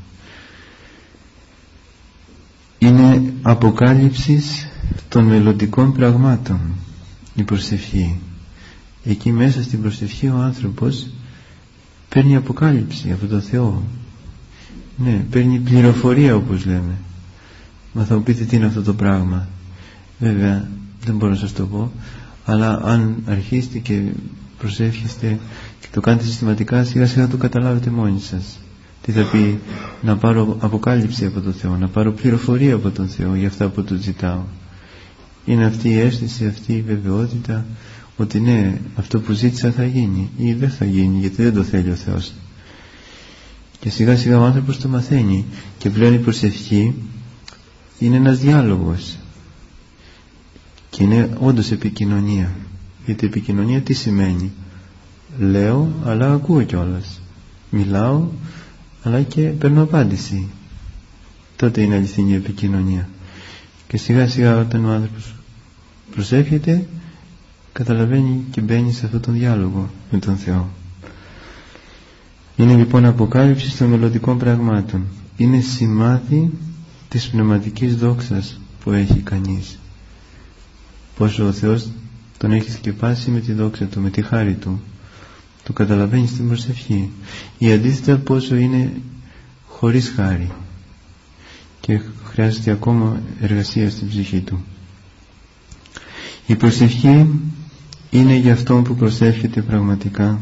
Είναι αποκάλυψης των μελλοντικών πραγμάτων η προσευχή. Εκεί μέσα στην προσευχή ο άνθρωπος παίρνει αποκάλυψη από τον Θεό. Ναι, παίρνει πληροφορία, όπως λέμε. Μα θα μου πείτε τι είναι αυτό το πράγμα. Βέβαια δεν μπορώ να σας το πω, αλλά αν αρχίσετε και προσεύχεστε και το κάνετε συστηματικά, σιγά σιγά το καταλάβετε μόνοι σας. Τι θα πει να πάρω αποκάλυψη από τον Θεό, να πάρω πληροφορία από τον Θεό για αυτά που του ζητάω. Είναι αυτή η αίσθηση, αυτή η βεβαιότητα ότι ναι, αυτό που ζήτησα θα γίνει, ή δεν θα γίνει, γιατί δεν το θέλει ο Θεός. Και σιγά σιγά ο άνθρωπος το μαθαίνει, και πλέον η προσευχή είναι ένας διάλογος, και είναι όντως επικοινωνία. Γιατί επικοινωνία τι σημαίνει? Λέω αλλά ακούω κιόλας, μιλάω αλλά και παίρνω απάντηση. Τότε είναι αληθινή επικοινωνία. Και σιγά σιγά όταν ο άνθρωπος προσεύχεται, καταλαβαίνει και μπαίνει σε αυτόν τον διάλογο με τον Θεό. Είναι λοιπόν αποκάλυψη των μελλοντικών πραγμάτων. Είναι σημάδι της πνευματικής δόξας που έχει κανείς. Πόσο ο Θεός τον έχει σκεπάσει με τη δόξα του, με τη χάρη του. Το καταλαβαίνει στην προσευχή. Ή αντίθετα πόσο είναι χωρίς χάρη και χρειάζεται ακόμα εργασία στην ψυχή του. Η προσευχή είναι για αυτόν που προσεύχεται πραγματικά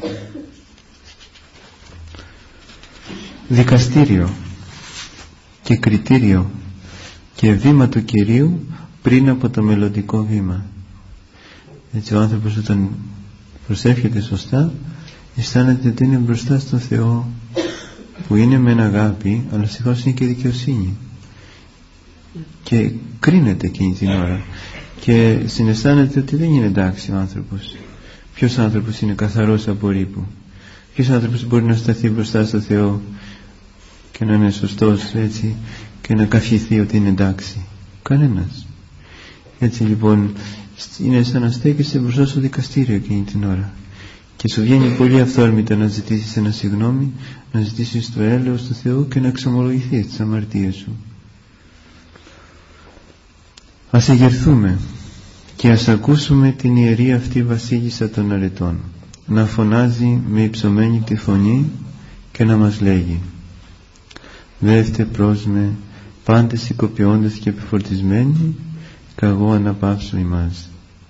δικαστήριο και κριτήριο και βήμα του Κυρίου πριν από το μελλοντικό βήμα. Έτσι ο άνθρωπος όταν προσεύχεται σωστά, αισθάνεται ότι είναι μπροστά στον Θεό, που είναι μεν αγάπη, αλλά συγχρόνως είναι και δικαιοσύνη, και κρίνεται εκείνη την ώρα και συναισθάνεται ότι δεν είναι εντάξει ο άνθρωπος. Ποιος άνθρωπος είναι καθαρός από ρήπου? Ποιος άνθρωπος μπορεί να σταθεί μπροστά στον Θεό και να είναι σωστός έτσι και να καυχηθεί ότι είναι εντάξει? Κανένας. Έτσι λοιπόν είναι σαν να στέκεσαι μπροστά στο δικαστήριο εκείνη την ώρα, και σου βγαίνει πολύ αυθόρμητα να ζητήσεις ένα συγγνώμη, να ζητήσεις το έλεος του Θεού και να εξομολογηθείς τις αμαρτίες σου. Ας εγερθούμε και ας ακούσουμε την ιερή αυτή βασίλισσα των αρετών να φωνάζει με υψωμένη τη φωνή και να μας λέγει: «Δεύτε προς με πάντες σηκωπιώντες και επιφορτισμένοι, καγώ αναπαύσω ημάς.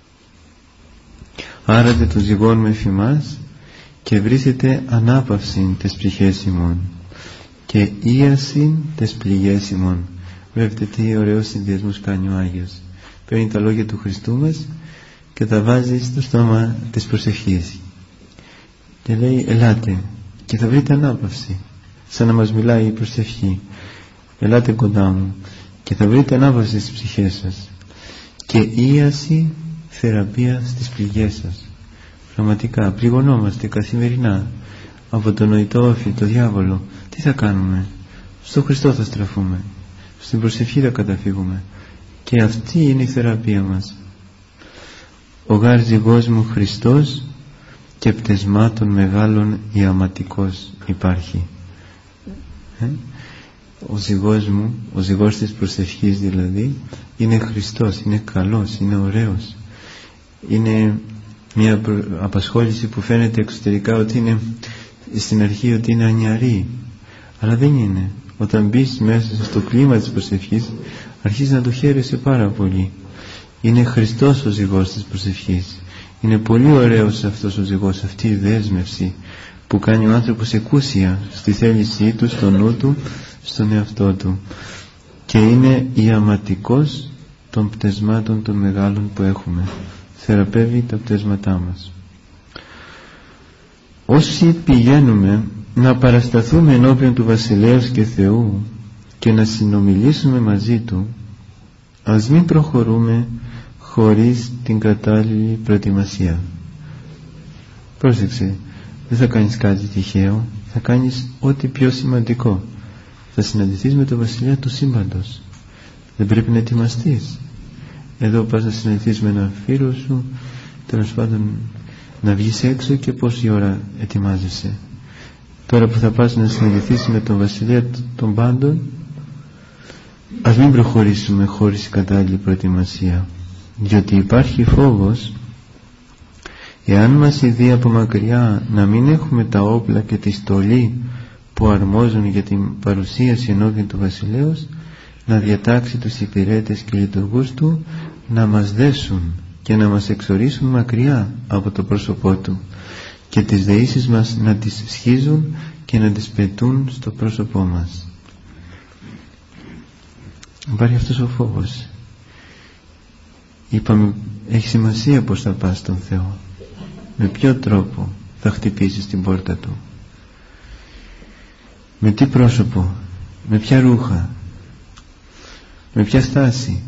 Άρατε το ζυγόν με εφημάς και βρίσκεται ανάπαυση τες ψυχές ημών και ίαση τες πληγές ημών». Βλέπετε τι ωραίος συνδυασμός κάνει ο Άγιος. Παίρνει τα λόγια του Χριστού μας και τα βάζει στο στόμα της προσευχής και λέει ελάτε και θα βρείτε ανάπαυση, σαν να μας μιλάει η προσευχή. Ελάτε κοντά μου και θα βρείτε ανάπαυση στις ψυχές σας και ίαση, θεραπεία στις πληγές σας. Πραγματικά πληγωνόμαστε καθημερινά από τον νοητό όφη, το διάβολο. Τι θα κάνουμε? Στο Χριστό θα στραφούμε, στην προσευχή θα καταφύγουμε, και αυτή είναι η θεραπεία μας. Ο γάρ ζυγός μου Χριστός και πτεσμάτων μεγάλων ιαματικός υπάρχει. ε? Ο ζυγός μου, ο ζυγός της προσευχής δηλαδή, είναι Χριστός, είναι καλός, είναι ωραίος. Είναι μια απασχόληση που φαίνεται εξωτερικά ότι είναι στην αρχή ότι είναι ανιαρή, αλλά δεν είναι. Όταν μπεις μέσα στο κλίμα της προσευχής, αρχίζεις να το χαίρεσαι πάρα πολύ. Είναι Χριστός ο ζυγός της προσευχής. Είναι πολύ ωραίος αυτός ο ζυγός, αυτή η δέσμευση που κάνει ο άνθρωπος εκούσια στη θέλησή του, στο νου του, στον εαυτό του, και είναι ιαματικός των πτεσμάτων των μεγάλων που έχουμε. Θεραπεύει τα πτέσματά μας. όσοι πηγαίνουμε να παρασταθούμε ενώπιον του Βασιλέως και Θεού και να συνομιλήσουμε μαζί Του, ας μην προχωρούμε χωρίς την κατάλληλη προετοιμασία. Πρόσεξε, δεν θα κάνεις κάτι τυχαίο, θα κάνεις ό,τι πιο σημαντικό. Θα συναντηθείς με τον Βασιλιά του σύμπαντος. Δεν πρέπει να ετοιμαστείς. Εδώ πας να συναντηθείς με έναν φίλο σου, τέλος πάντων να βγεις έξω και πόση ώρα ετοιμάζεσαι. Τώρα που θα πας να συναντηθείς με τον Βασιλιά των πάντων, ας μην προχωρήσουμε χωρίς κατάλληλη προετοιμασία, διότι υπάρχει φόβος εάν μας ειδεί από μακριά να μην έχουμε τα όπλα και τη στολή που αρμόζουν για την παρουσίαση ενώπιον του Βασιλέως, να διατάξει τους υπηρέτες και λειτουργούς του να μας δέσουν και να μας εξορίσουν μακριά από το πρόσωπό του και τις δεήσεις μας να τις σχίζουν και να τις πετούν στο πρόσωπό μας. Υπάρχει αυτός ο φόβος. Είπαμε, έχει σημασία πως θα πας στον Θεό, με ποιο τρόπο θα χτυπήσεις την πόρτα Του, με τι πρόσωπο, με ποια ρούχα, με ποια στάση.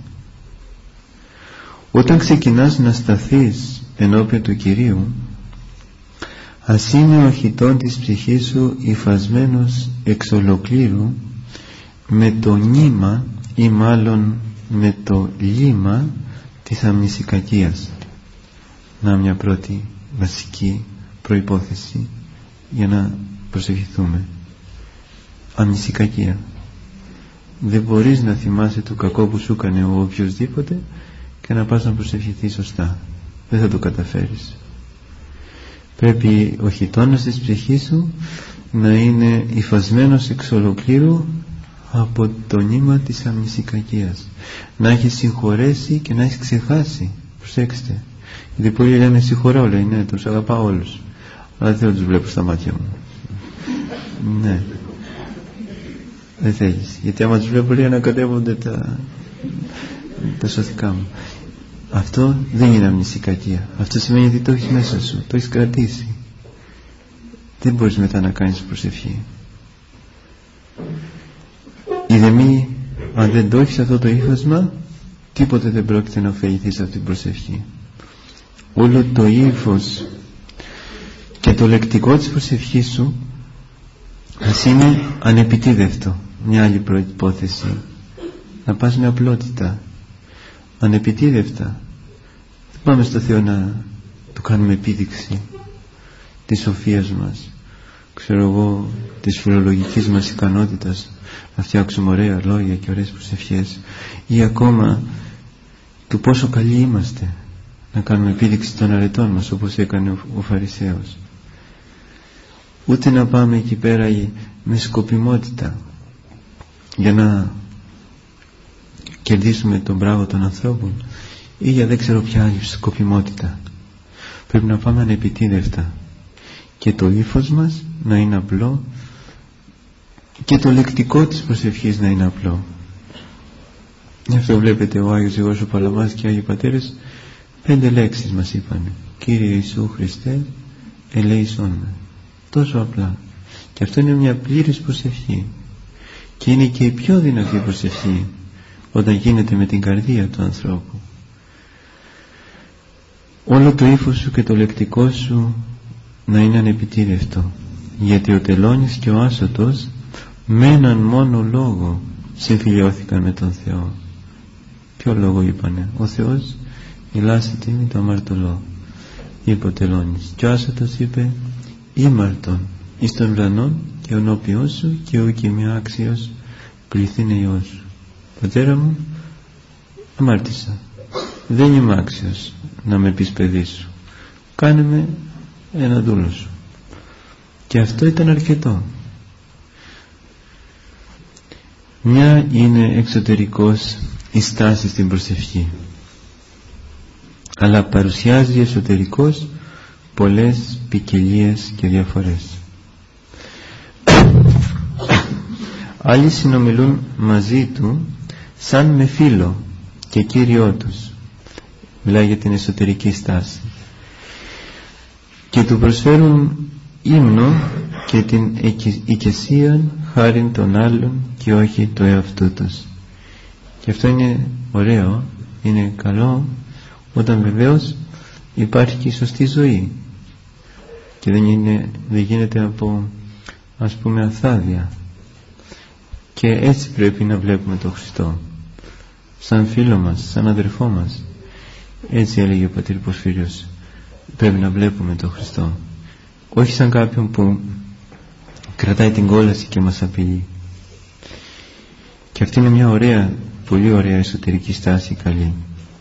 Όταν ξεκινάς να σταθείς ενώπιον του Κυρίου, ας είναι ο χιτών της ψυχής σου υφασμένος εξ ολοκλήρου με το νήμα ή μάλλον με το λύμα της αμνησικακίας. Να μια πρώτη βασική προϋπόθεση για να προσευχηθούμε. Αμνησικακία. Δεν μπορείς να θυμάσαι το κακό που σου έκανε ο οποιοσδήποτε και να πας να προσευχηθείς σωστά. Δεν θα το καταφέρεις. Πρέπει ο χιτώνας της ψυχής σου να είναι υφασμένος εξ ολοκλήρου από το νήμα της αμνησικακίας, να έχει συγχωρέσει και να έχει ξεχάσει. Προσέξτε, γιατί πολλοί λένε συγχωρώ, λέει, ναι, τους αγαπάω όλους, αλλά δεν θέλω να τους βλέπω στα μάτια μου. Ναι, δεν θέλεις, γιατί άμα τους βλέπω λέει ανακατεύονται τα, τα σωθικά μου. Αυτό δεν είναι αμνησικακία. Αυτό σημαίνει ότι το έχεις μέσα σου, το έχεις κρατήσει. Δεν μπορείς μετά να κάνεις προσευχή. Ειδεμή, αν δεν το έχεις αυτό το ύφασμα, τίποτε δεν πρόκειται να ωφεληθείς από την προσευχή. Όλο το ύφος και το λεκτικό της προσευχής σου ας είναι ανεπιτίδευτο. Μια άλλη προϋπόθεση, να πας με απλότητα, ανεπιτίδευτα. Δεν πάμε στο Θεό να του κάνουμε επίδειξη της σοφίας μας, ξέρω εγώ, της φιλολογικής μας ικανότητας να φτιάξουμε ωραία λόγια και ωραίες προσευχές, ή ακόμα του πόσο καλοί είμαστε, να κάνουμε επίδειξη των αρετών μας όπως έκανε ο, ο Φαρισαίος. Ούτε να πάμε εκεί πέρα με σκοπιμότητα για να κερδίσουμε τον μπράβο των ανθρώπων ή για δεν ξέρω ποια άλλη σκοπιμότητα. Πρέπει να πάμε ανεπιτίδευτα και το ύφος μας να είναι απλό και το λεκτικό της προσευχής να είναι απλό. Γι' αυτό βλέπετε ο Άγιος Γεώργιος ο Παλαμάς και οι Άγιοι Πατέρες πέντε λέξεις μας είπανε: Κύριε Ιησού Χριστέ, ελέησόν με. Τόσο απλά. Και αυτό είναι μια πλήρης προσευχή και είναι και η πιο δυνατή προσευχή όταν γίνεται με την καρδία του ανθρώπου. Όλο το ύφος σου και το λεκτικό σου να είναι ανεπιτίδευτο, γιατί ο τελώνης και ο άσωτος με έναν μόνο λόγο συμφιλιώθηκαν με τον Θεό. Ποιο λόγο είπανε? Ο Θεός ηλάσετε με το αμαρτωλό, είπε ο τελώνης, και ο άσωτος είπε ήμαρτον εις των ουρανών και ο νόπιος σου και ουκ είμαι άξιος κληθήνε Υιός σου. Πατέρα μου, αμάρτησα, δεν είμαι άξιος να με πεις παιδί σου, κάνε με ένα δούλο σου. Και αυτό ήταν αρκετό. Μια είναι εξωτερικός η στάση στην προσευχή, αλλά παρουσιάζει εσωτερικός πολλές ποικιλίες και διαφορές. Άλλοι συνομιλούν μαζί του σαν με φίλο και κύριό τους, μιλάει για την εσωτερική στάση, και του προσφέρουν ύμνο και την οικεσία χάριν των άλλων και όχι το εαυτού τους. Και αυτό είναι ωραίο, είναι καλό όταν βεβαίως υπάρχει και η σωστή ζωή και δεν, είναι, δεν γίνεται από, ας πούμε, αφθάδεια. Και έτσι πρέπει να βλέπουμε τον Χριστό, σαν φίλο μας, σαν αδερφό μας. Έτσι έλεγε ο πατήρ Πορφύριος, πρέπει να βλέπουμε τον Χριστό, όχι σαν κάποιον που κρατάει την κόλαση και μας απειλεί. Και αυτή είναι μια ωραία, πολύ ωραία εσωτερική στάση, καλή.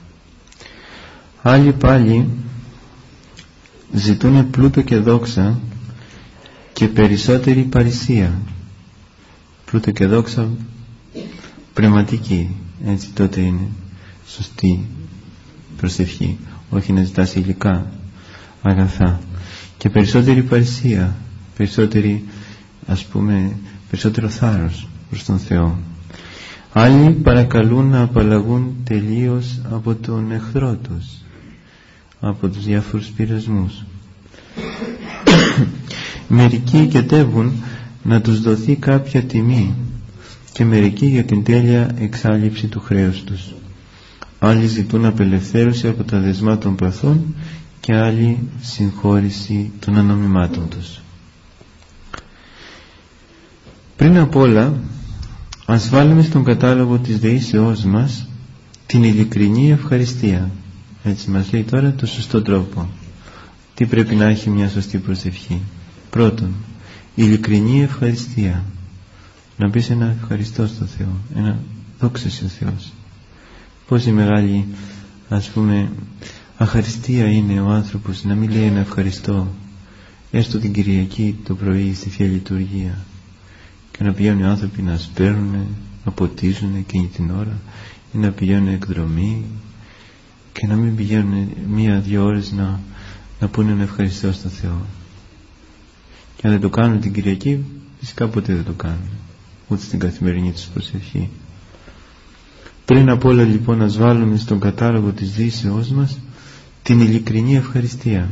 Άλλοι πάλι ζητούν πλούτο και δόξα και περισσότερη παρησία. Πλούτο και δόξα πνευματική, έτσι τότε είναι σωστή προσευχή, όχι να ζητάς υλικά αγαθά. Και περισσότερη παρησία, περισσότερη, ας πούμε, περισσότερο θάρρος προς τον Θεό. Άλλοι παρακαλούν να απαλλαγούν τελείως από τον εχθρό τους, από τους διάφορους πειρασμούς. Μερικοί κετεύουν να τους δοθεί κάποια τιμή και μερικοί για την τέλεια εξάλειψη του χρέους τους. Άλλοι ζητούν απελευθέρωση από τα δεσμά των παθών και άλλοι συγχώρηση των ανομιμάτων τους. Πριν απ' όλα, ας βάλουμε στον κατάλογο της δεήσεώς μας την ειλικρινή ευχαριστία. Έτσι μας λέει τώρα το σωστό τρόπο. Τι πρέπει να έχει μια σωστή προσευχή? Πρώτον, ειλικρινή ευχαριστία. Να πεις ένα ευχαριστώ στο Θεό, ένα δόξα σε ο Θεός. Πόση μεγάλη, ας πούμε, αχαριστία είναι ο άνθρωπος να μην λέει ένα ευχαριστώ έστω την Κυριακή το πρωί στη Θεία Λειτουργία, και να πηγαίνουν οι άνθρωποι να σπέρνουν, να ποτίζουν εκείνη την ώρα, ή να πηγαίνουν εκδρομή και να μην πηγαίνουν μία-δύο ώρες να, να πούνε ένα ευχαριστώ στο Θεό. Και αν δεν το κάνουν την Κυριακή, φυσικά ποτέ δεν το κάνουν, ούτε στην καθημερινή τους προσευχή. Πριν απ' όλα λοιπόν να βάλουμε στον κατάλογο της δεήσεώς μας την ειλικρινή ευχαριστία.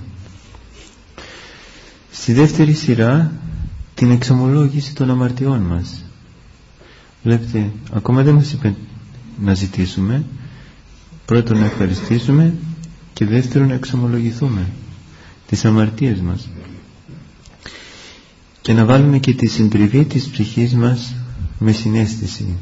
Στη δεύτερη σειρά την εξομολόγηση των αμαρτιών μας. Βλέπετε, ακόμα δεν μας είπε να ζητήσουμε, πρώτον να ευχαριστήσουμε και δεύτερον να εξομολογηθούμε τις αμαρτίες μας και να βάλουμε και τη συντριβή της ψυχής μας με συναίσθηση.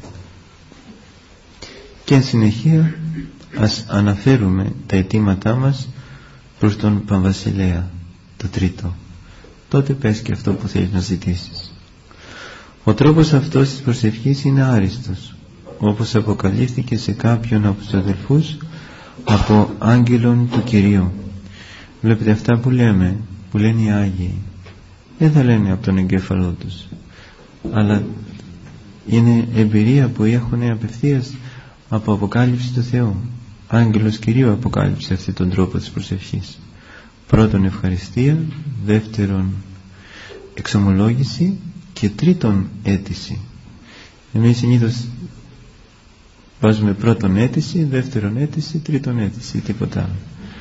Και εν συνεχεία ας αναφέρουμε τα αιτήματά μας προς τον Παμβασιλέα, το τρίτο. Τότε πες και αυτό που θέλεις να ζητήσεις. Ο τρόπος αυτός της προσευχής είναι άριστος, όπως αποκαλύφθηκε σε κάποιον από τους αδελφούς από άγγελον του Κυρίου. Βλέπετε, αυτά που λέμε, που λένε οι Άγιοι, δεν θα λένε από τον εγκέφαλό τους, αλλά είναι εμπειρία που έχουν απευθείας από αποκάλυψη του Θεού. Άγγελος Κυρίου αποκάλυψε αυτόν τον τρόπο της προσευχής. Πρώτον ευχαριστία, δεύτερον εξομολόγηση και τρίτον αίτηση. Εμείς συνήθως βάζουμε πρώτον αίτηση, δεύτερον αίτηση, τρίτον αίτηση, τίποτα άλλο.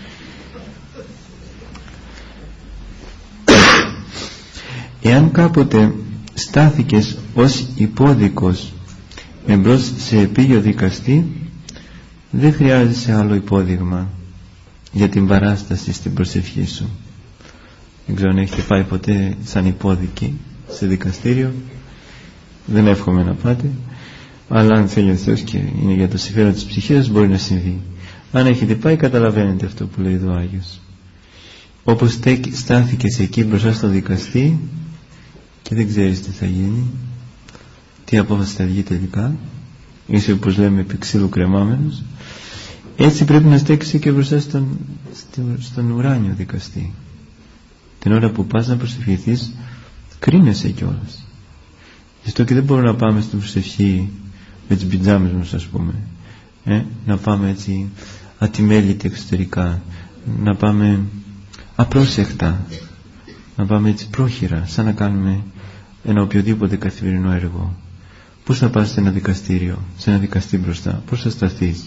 Εάν κάποτε στάθηκες ως υπόδικος εμπρός σε επίγειο δικαστή, δεν χρειάζεσαι άλλο υπόδειγμα για την παράσταση στην προσευχή σου. Δεν ξέρω αν έχετε πάει ποτέ σαν υπόδικοι σε δικαστήριο, δεν εύχομαι να πάτε, αλλά αν θέλει ο Θεός και είναι για το συμφέρον της ψυχής, μπορεί να συμβεί. Αν έχετε πάει, καταλαβαίνετε αυτό που λέει εδώ ο Άγιος. Όπως στάθηκες εκεί μπροστά στο δικαστή και δεν ξέρεις τι θα γίνει, τι απόφαση θα βγει τελικά, είσαι, όπως λέμε, επί ξύλου κρεμάμενος, έτσι πρέπει να στέξεις και μπροστά στον, στον ουράνιο δικαστή. Την ώρα που πας να προσευχηθείς, κρίνεσαι κιόλας. Γι' αυτό και δεν μπορούμε να πάμε στην προσευχή με τις πιτζάμες μας, ας πούμε, ε? να πάμε έτσι ατιμέλητοι εξωτερικά, να πάμε απρόσεχτα, να πάμε έτσι πρόχειρα, σαν να κάνουμε ένα οποιοδήποτε καθημερινό έργο. Πώς θα πας σε ένα δικαστήριο, σε ένα δικαστή μπροστά, πώς θα σταθείς?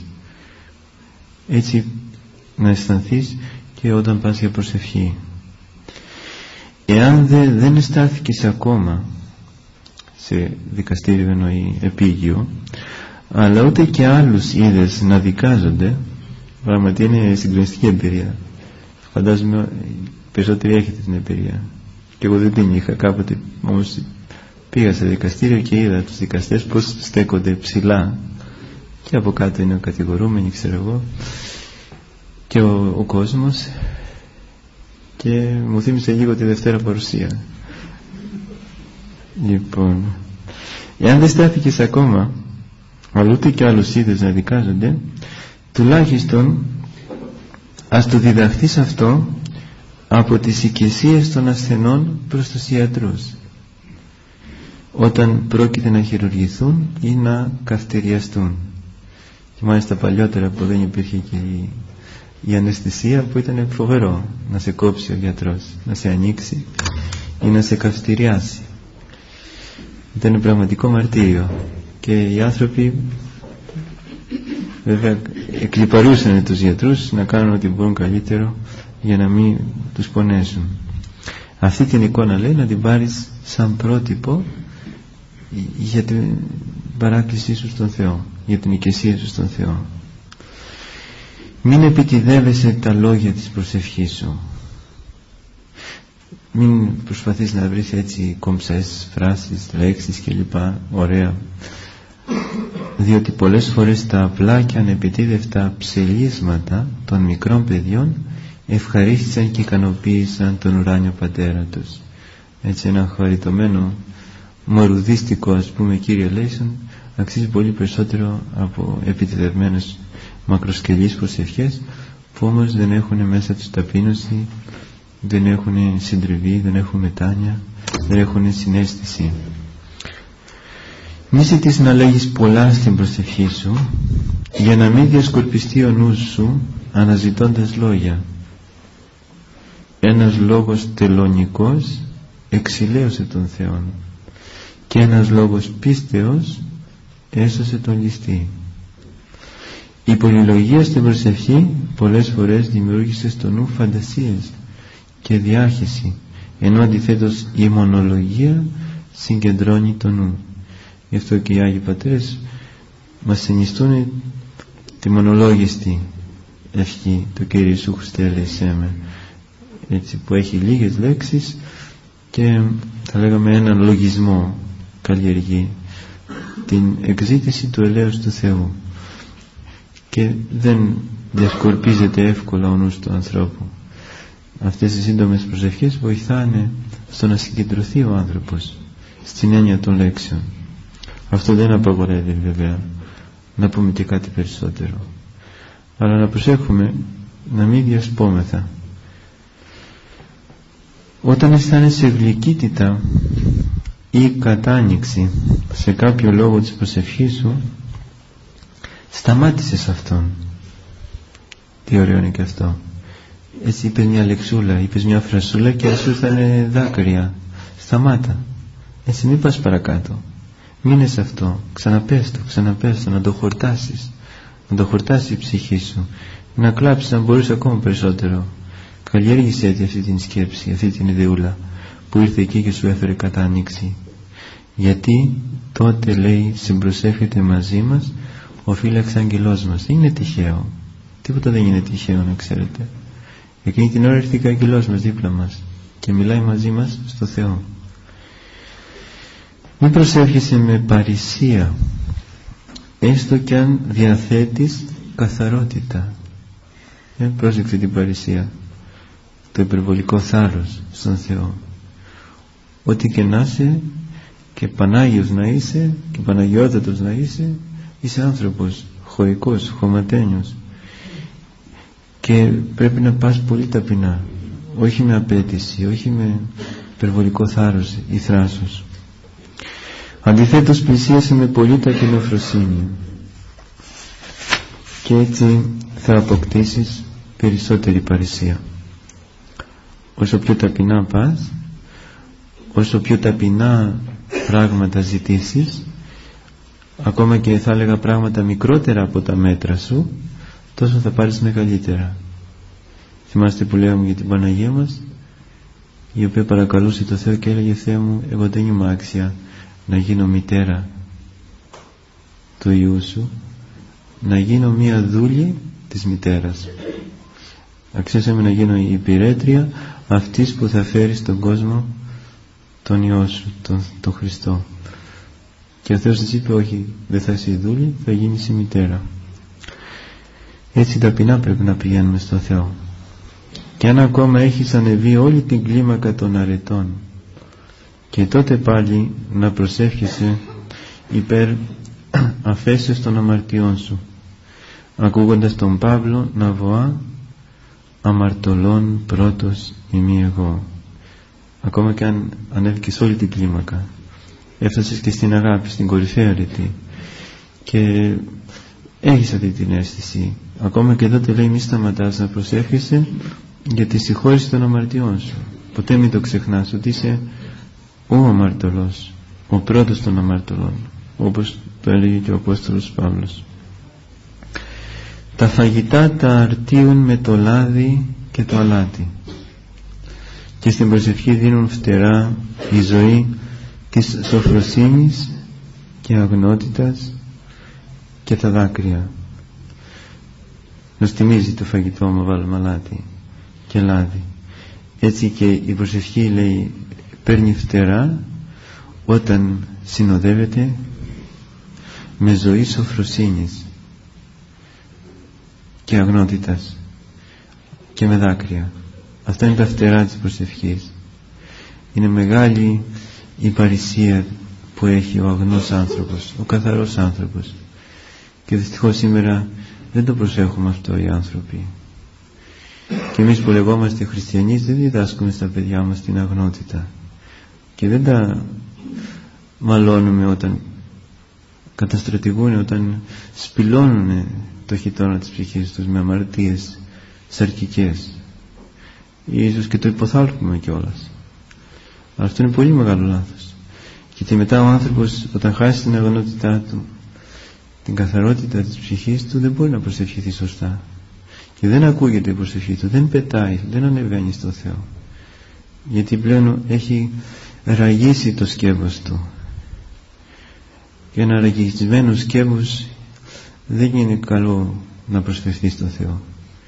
Έτσι να αισθανθείς και όταν πας για προσευχή. Εάν δε, δεν στάθηκες ακόμα σε δικαστήριο, εννοεί επίγειο, αλλά ούτε και άλλους είδες να δικάζονται, πράγματι είναι συγκλονιστική εμπειρία. Φαντάζομαι περισσότεροι έχετε την εμπειρία και εγώ δεν την είχα κάποτε, όμως πήγα σε δικαστήριο και είδα τους δικαστές πως στέκονται ψηλά και από κάτω είναι ο κατηγορούμενοι, ξέρω εγώ, και ο, ο κόσμος, και μου θύμισε λίγο τη Δευτέρα Παρουσία. Λοιπόν, εάν δεν στάθηκες ακόμα, αλλά ούτε και άλλους είδες να δικάζονται, τουλάχιστον ας το διδαχθείς αυτό από τις οικεσίες των ασθενών προς τους ιατρούς, όταν πρόκειται να χειρουργηθούν ή να καυτηριαστούν. Και μάλιστα παλιότερα που δεν υπήρχε και η, η αναισθησία, που ήταν φοβερό να σε κόψει ο γιατρός, να σε ανοίξει ή να σε καυτηριάσει. Ήταν πραγματικό μαρτύριο και οι άνθρωποι βέβαια εκλιπαρούσαν τους γιατρούς να κάνουν ό,τι μπορούν καλύτερο για να μην τους πονέσουν. Αυτή την εικόνα, λέει, να την πάρεις σαν πρότυπο για την παράκλησή σου στον Θεό, για την οικεσία σου στον Θεό. Μην επιτηδεύεσαι τα λόγια της προσευχής σου. Μην προσπαθείς να βρεις έτσι κομψές φράσεις, λέξεις κλπ. Ωραία. Διότι πολλές φορές τα απλά και ανεπιτίδευτα ψελίσματα των μικρών παιδιών ευχαρίστησαν και ικανοποίησαν τον ουράνιο πατέρα τους. Έτσι ένα χαριτωμένο μορουδίστικο, ας πούμε, Κύριε Λέησον, αξίζει πολύ περισσότερο από επιτεδευμένες μακροσκελείς προσευχές, που όμως δεν έχουν μέσα τους ταπείνωση, δεν έχουν συντριβή, δεν έχουν μετάνοια, δεν έχουν συναίσθηση. Μη ζητείς να λέγεις πολλά στην προσευχή σου, για να μην διασκορπιστεί ο νους σου αναζητώντας λόγια. Ένας λόγος τελωνικός εξηλαίωσε τον Θεόν, και ένας λόγος πίστεως έσωσε τον ληστή. Η πολυλογία στην προσευχή πολλές φορές δημιούργησε στο νου φαντασίες και διάχυση, ενώ αντιθέτως η μονολογία συγκεντρώνει το νου. Γι' αυτό και οι Άγιοι Πατέρες μας συνιστούν τη μονολόγιστη ευχή, το Κύριε Ιησού Χριστέ ελέησέ με, έτσι, που έχει λίγες λέξεις και θα λέγαμε έναν λογισμό καλλιεργεί την εκζήτηση του ελέους του Θεού και δεν διασκορπίζεται εύκολα ο νους του ανθρώπου. Αυτές οι σύντομες προσευχές βοηθάνε στο να συγκεντρωθεί ο άνθρωπος στην έννοια των λέξεων. Αυτό δεν απαγορεύει βέβαια να πούμε και κάτι περισσότερο, αλλά να προσέχουμε να μην διασπόμεθα. Όταν αισθάνεσαι γλυκύτητα ή κατάνοιξη σε κάποιο λόγο της προσευχής σου, σταμάτησε σε αυτόν. Τι ωραίο είναι και αυτό. Έτσι είπες μια λεξούλα, είπες μια φρασούλα και σου ήρθανε δάκρυα. Σταμάτα. Έτσι μην πας παρακάτω. Μείνε σε αυτό. Ξαναπες το, ξαναπες το, να το χορτάσεις. Να το χορτάσει η ψυχή σου. Να κλάψεις αν μπορείς ακόμα περισσότερο. Καλλιέργησε έτσι αυτή την σκέψη, αυτή την ιδεούλα που ήρθε εκεί και σου έφερε κατάνοιξη. Γιατί τότε, λέει, συμπροσεύχεται μαζί μας ο φύλαξ άγγελός μας. Δεν είναι τυχαίο. Τίποτα δεν είναι τυχαίο, να ξέρετε. Εκείνη την ώρα ήρθε ο άγγελός μας δίπλα μας και μιλάει μαζί μας στο Θεό. Μην προσεύχεσαι με παρησία, έστω κι αν διαθέτεις καθαρότητα. Ε, πρόσεξε την παρησία, το υπερβολικό θάρρος στον Θεό. Ό,τι και να είσαι, και Πανάγιος να είσαι και Παναγιώτατος να είσαι, είσαι άνθρωπος χωικός, χωματένιος, και πρέπει να πας πολύ ταπεινά, όχι με απέτηση, όχι με υπερβολικό θάρρος ή θράσος. Αντιθέτως πλησίασε με πολύ ταπεινοφροσύνη και έτσι θα αποκτήσεις περισσότερη παρησία. Όσο πιο ταπεινά πας, όσο πιο ταπεινά πράγματα ζητήσεις, ακόμα και θα έλεγα πράγματα μικρότερα από τα μέτρα σου, τόσο θα πάρεις μεγαλύτερα. Θυμάστε που λέγαμε για την Παναγία μας, η οποία παρακαλούσε το Θεό και έλεγε: Θεέ μου, εγώ δεν είμαι άξια να γίνω μητέρα του Υιού σου, να γίνω μία δούλη της μητέρας. Αξίζομαι να γίνω η υπηρέτρια αυτής που θα φέρει στον κόσμο τον Υιό σου, τον, τον Χριστό. Και ο Θεός της είπε: όχι, δεν θα είσαι η δούλη, θα γίνεις η μητέρα. Έτσι ταπεινά πρέπει να πηγαίνουμε στο Θεό. Και αν ακόμα έχεις ανεβεί όλη την κλίμακα των αρετών, και τότε πάλι να προσεύχεσαι υπέρ αφέσεως των αμαρτιών σου, ακούγοντας τον Παύλο να βοά: αμαρτωλών πρώτος ημί εγώ. Ακόμα και αν ανέβηκες όλη την κλίμακα, έφτασες και στην αγάπη, στην κορυφαία αρετή, και έχεις αυτή την αίσθηση, ακόμα και τότε λέει: μη σταματάς να προσεύχεσαι για τη συγχώρηση των αμαρτιών σου. Ποτέ μην το ξεχνάς ότι είσαι ο αμαρτωλός, ο πρώτος των αμαρτωλών, όπως το έλεγε και ο Απόστολος Παύλος. Τα φαγητά τα αρτίουν με το λάδι και το αλάτι, και στην προσευχή δίνουν φτερά η ζωή της σοφροσύνης και αγνότητας και τα δάκρυα. Nos θυμίζει το φαγητό μου βάλουμε αλάτι και λάδι. Έτσι και η προσευχή, λέει, παίρνει φτερά όταν συνοδεύεται με ζωή σοφροσύνης και αγνότητας και με δάκρυα. Αυτά είναι τα φτερά της προσευχής. Είναι μεγάλη η παρησία που έχει ο αγνός άνθρωπος, ο καθαρός άνθρωπος, και δυστυχώς σήμερα δεν το προσέχουμε αυτό οι άνθρωποι. Και εμείς που λεγόμαστε χριστιανοί δεν διδάσκουμε στα παιδιά μας την αγνότητα, και δεν τα μαλώνουμε όταν καταστρατηγούν, όταν σπηλώνουν το χιτώνα της ψυχής τους με αμαρτίες σαρκικές, ή ίσως και το υποθάλπουμε κιόλας. Αλλά αυτό είναι πολύ μεγάλο λάθος. Γιατί μετά ο άνθρωπος, όταν χάσει την αγνότητά του, την καθαρότητα της ψυχής του, δεν μπορεί να προσευχηθεί σωστά, και δεν ακούγεται η προσευχή του, δεν πετάει, δεν ανεβαίνει στο Θεό, γιατί πλέον έχει ραγίσει το σκεύος του, και ένα ραγισμένο σκεύος δεν είναι καλό να προσφευθεί στο Θεό.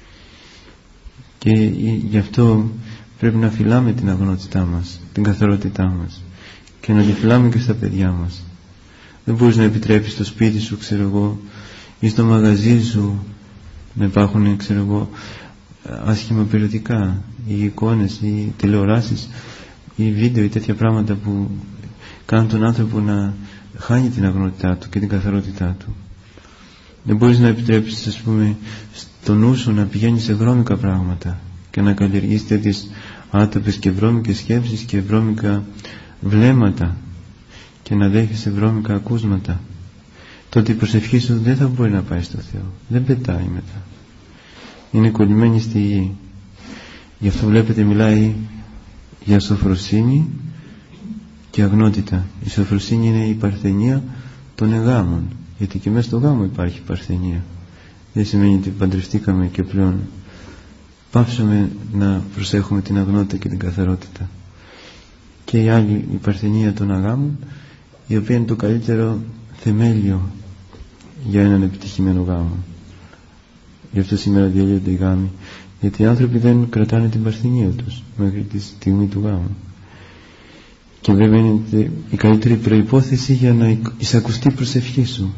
Και γι' αυτό πρέπει να φυλάμε την αγνότητά μας, την καθαρότητά μας, και να τη φυλάμε και στα παιδιά μας. Δεν μπορείς να επιτρέπεις στο σπίτι σου, ξέρω εγώ, ή στο μαγαζί σου να υπάρχουν, ξέρω εγώ, άσχημα περιοδικά ή εικόνες ή τηλεοράσεις ή βίντεο ή τέτοια πράγματα που κάνουν τον άνθρωπο να χάνει την αγνότητά του και την καθαρότητά του. Δεν μπορείς να επιτρέψεις, ας πούμε, στο νου σου να πηγαίνει σε βρώμικα πράγματα και να καλλιεργείς τέτοιες άτοπες και βρώμικες σκέψεις και βρώμικα βλέμματα και να δέχεσαι βρώμικα ακούσματα. Τότε η προσευχή σου δεν θα μπορεί να πάει στο Θεό, δεν πετάει μετά, είναι κολλημένη στη γη. Γι' αυτό βλέπετε μιλάει για σοφροσύνη και αγνότητα. Η σοφροσύνη είναι η παρθενία των εγάμων, γιατί και μέσα στο γάμο υπάρχει παρθενία. Δεν σημαίνει ότι παντρευτήκαμε και πλέον πάψαμε να προσέχουμε την αγνότητα και την καθαρότητα. Και η άλλη, η παρθενία των αγάμων, η οποία είναι το καλύτερο θεμέλιο για έναν επιτυχημένο γάμο. Γι' αυτό σήμερα διαλύονται οι γάμοι, γιατί οι άνθρωποι δεν κρατάνε την παρθενία τους μέχρι τη στιγμή του γάμου. Και βέβαια είναι η καλύτερη προϋπόθεση για να εισακουστεί η προσευχή σου.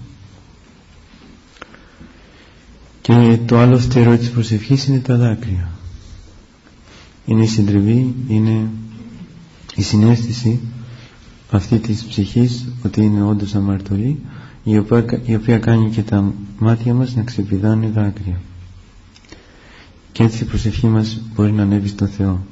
Και το άλλο φτερό της προσευχής είναι τα δάκρυα. Είναι η συντριβή, είναι η συναίσθηση αυτή της ψυχής ότι είναι όντως αμαρτωλή, η οποία, η οποία κάνει και τα μάτια μας να ξεπηδάνε δάκρυα. Και έτσι η προσευχή μας μπορεί να ανέβει στο Θεό.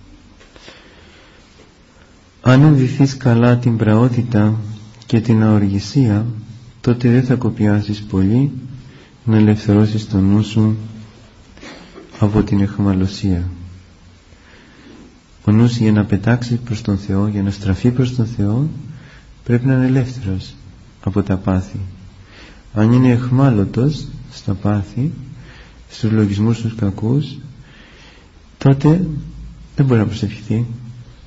Αν ενδυθείς καλά την πραότητα και την αοργησία, τότε δεν θα κοπιάσεις πολύ να ελευθερώσεις το νου σου από την αιχμαλωσία. Ο νους για να πετάξει προς τον Θεό, για να στραφεί προς τον Θεό, πρέπει να είναι ελεύθερος από τα πάθη. Αν είναι αιχμάλωτος στα πάθη, στους λογισμούς τους κακούς, τότε δεν μπορεί να προσευχηθεί,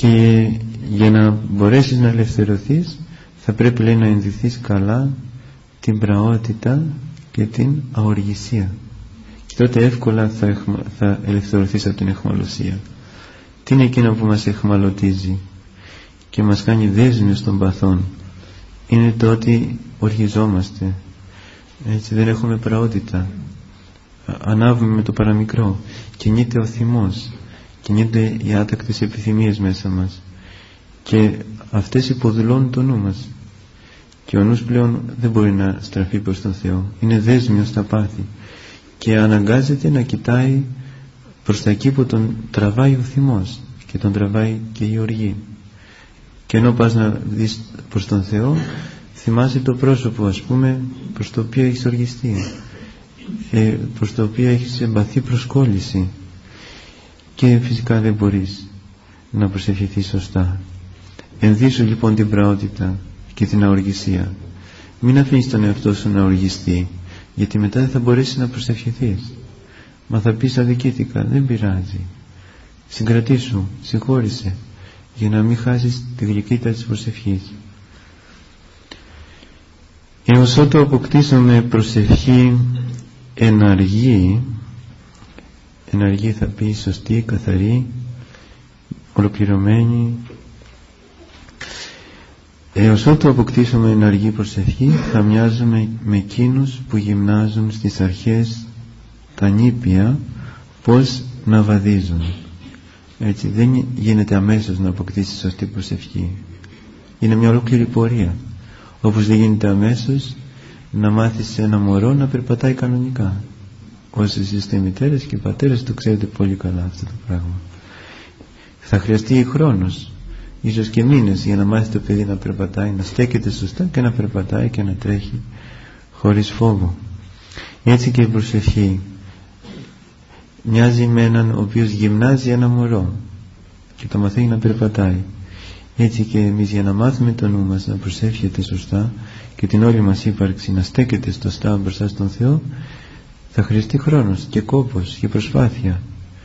και για να μπορέσεις να ελευθερωθείς θα πρέπει, λέει, να ενδυθείς καλά την πραότητα και την αοργησία, και τότε εύκολα θα, εχμα, θα ελευθερωθείς από την αιχμαλωσία. Τι είναι εκείνο που μας αιχμαλωτίζει και μας κάνει δέσμιους των παθών? Είναι το ότι οργιζόμαστε, έτσι, δεν έχουμε πραότητα, ανάβουμε με το παραμικρό, κινείται ο θυμός, κινείται οι άτακτες επιθυμίες μέσα μας, και αυτές υποδουλώνουν το νου μας, και ο νους πλέον δεν μπορεί να στραφεί προς τον Θεό, είναι δέσμιος στα πάθη και αναγκάζεται να κοιτάει προς τα εκεί που τον τραβάει ο θυμός και τον τραβάει και η οργή. Και ενώ πας να δεις προς τον Θεό, θυμάσαι το πρόσωπο, ας πούμε, προς το οποίο έχεις οργιστεί, ε, προς το οποίο έχεις εμπαθεί προσκόλληση, και φυσικά δεν μπορείς να προσευχηθείς σωστά. Ενδύσου λοιπόν την πραότητα και την αοργησία. Μην αφήνεις τον εαυτό σου να οργιστεί, γιατί μετά δεν θα μπορέσεις να προσευχηθείς. Μα θα πεις αδικήθηκα, δεν πειράζει, συγκρατήσου, συγχώρησε, για να μην χάσεις τη γλυκύτητα της προσευχής. Έως ότου αποκτήσουμε προσευχή εναργή, εναργή θα πει σωστή, καθαρή, ολοκληρωμένη, έως ότου αποκτήσουμε εναργή προσευχή θα μοιάζουμε με εκείνους που γυμνάζουν στις αρχές τα νήπια πως να βαδίζουν. Έτσι δεν γίνεται αμέσως να αποκτήσει σωστή προσευχή, είναι μια ολόκληρη πορεία, όπως δεν γίνεται αμέσως να μάθεις ένα μωρό να περπατάει κανονικά. Όσοι είστε μητέρες και πατέρες το ξέρετε πολύ καλά αυτό το πράγμα. Θα χρειαστεί χρόνος, ίσως και μήνες, για να μάθει το παιδί να περπατάει, να στέκεται σωστά και να περπατάει και να τρέχει χωρίς φόβο. Έτσι και η προσευχή μοιάζει με έναν ο οποίος γυμνάζει ένα μωρό και το μαθαίνει να περπατάει. Έτσι και εμείς, για να μάθουμε το νου μας να προσεύχεται σωστά και την όλη μας ύπαρξη να στέκεται σωστά μπροστά στον Θεό, θα χρειαστεί χρόνος και κόπος και προσπάθεια.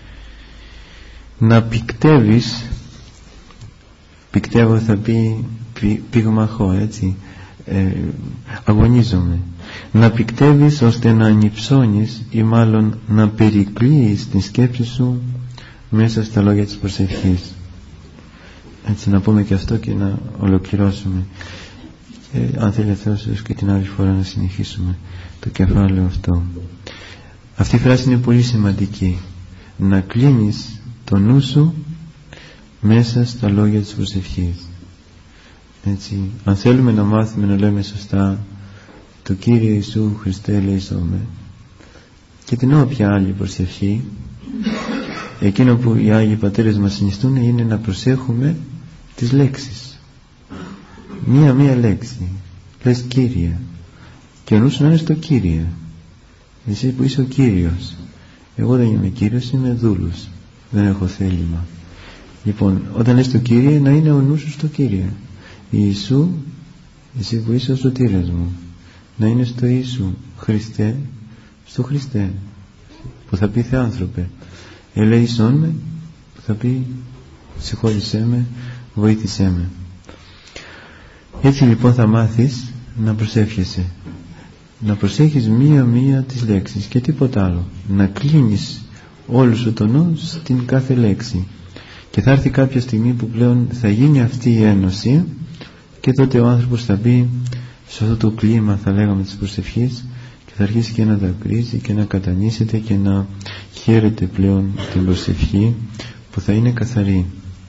Να πικτεύεις, πικτεύω θα πει πι, πυγμαχώ, έτσι, ε, αγωνίζομαι, να πικτεύεις ώστε να ανυψώνεις ή μάλλον να περικλείεις την σκέψη σου μέσα στα λόγια της προσευχής. Έτσι να πούμε και αυτό και να ολοκληρώσουμε, ε, αν θέλει ο Θεός και την άλλη φορά να συνεχίσουμε το κεφάλαιο αυτό. Αυτή η φράση είναι πολύ σημαντική, να κλείνεις το νου σου μέσα στα λόγια της προσευχής. Έτσι, αν θέλουμε να μάθουμε να λέμε σωστά το Κύριε Ιησού Χριστέ ελέησόμε και την όποια άλλη προσευχή, εκείνο που οι Άγιοι Πατέρες μας συνιστούν είναι να προσέχουμε τις λέξεις, μία μία λέξη. Λες Κύριε και ο νους να είναι στο Κύριε, εσύ που είσαι ο Κύριος. Εγώ δεν είμαι Κύριος, είμαι δούλος, δεν έχω θέλημα. Λοιπόν, όταν λες το Κύριε, να είναι ο νους σου στο Κύριε. Ιησού, εσύ που είσαι ο σωτήρας μου, να είναι στο Ιησού. Χριστέ, στο Χριστέ, που θα πει Θεάνθρωπε. Ελέησόν με, που θα πει συγχώρησέ με, βοήθησέ με. Έτσι λοιπόν θα μάθεις να προσεύχεσαι, να προσέχεις μία-μία τις λέξεις και τίποτα άλλο, να κλείνεις όλο σου το νου στην κάθε λέξη, και θα έρθει κάποια στιγμή που πλέον θα γίνει αυτή η ένωση, και τότε ο άνθρωπος θα μπει σε αυτό το κλίμα, θα λέγαμε, της προσευχής, και θα αρχίσει και να δακρύζει και να κατανύσσεται και να χαίρεται πλέον την προσευχή που θα είναι καθαρή.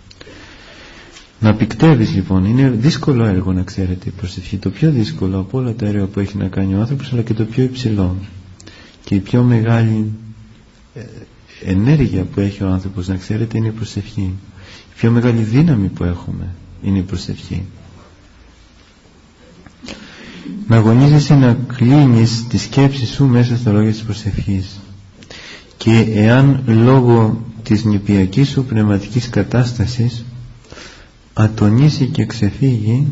Να πικτεύεις λοιπόν, είναι δύσκολο έργο, να ξέρετε, η προσευχή, το πιο δύσκολο από όλα τα έργα που έχει να κάνει ο άνθρωπος, αλλά και το πιο υψηλό και η πιο μεγάλη ενέργεια που έχει ο άνθρωπος, να ξέρετε, είναι η προσευχή. Η πιο μεγάλη δύναμη που έχουμε είναι η προσευχή. Να αγωνίζεσαι να κλείνεις τη σκέψη σου μέσα στα λόγια της προσευχής, και εάν λόγω της νηπιακής σου πνευματικής κατάστασης ατονίσει και ξεφύγει,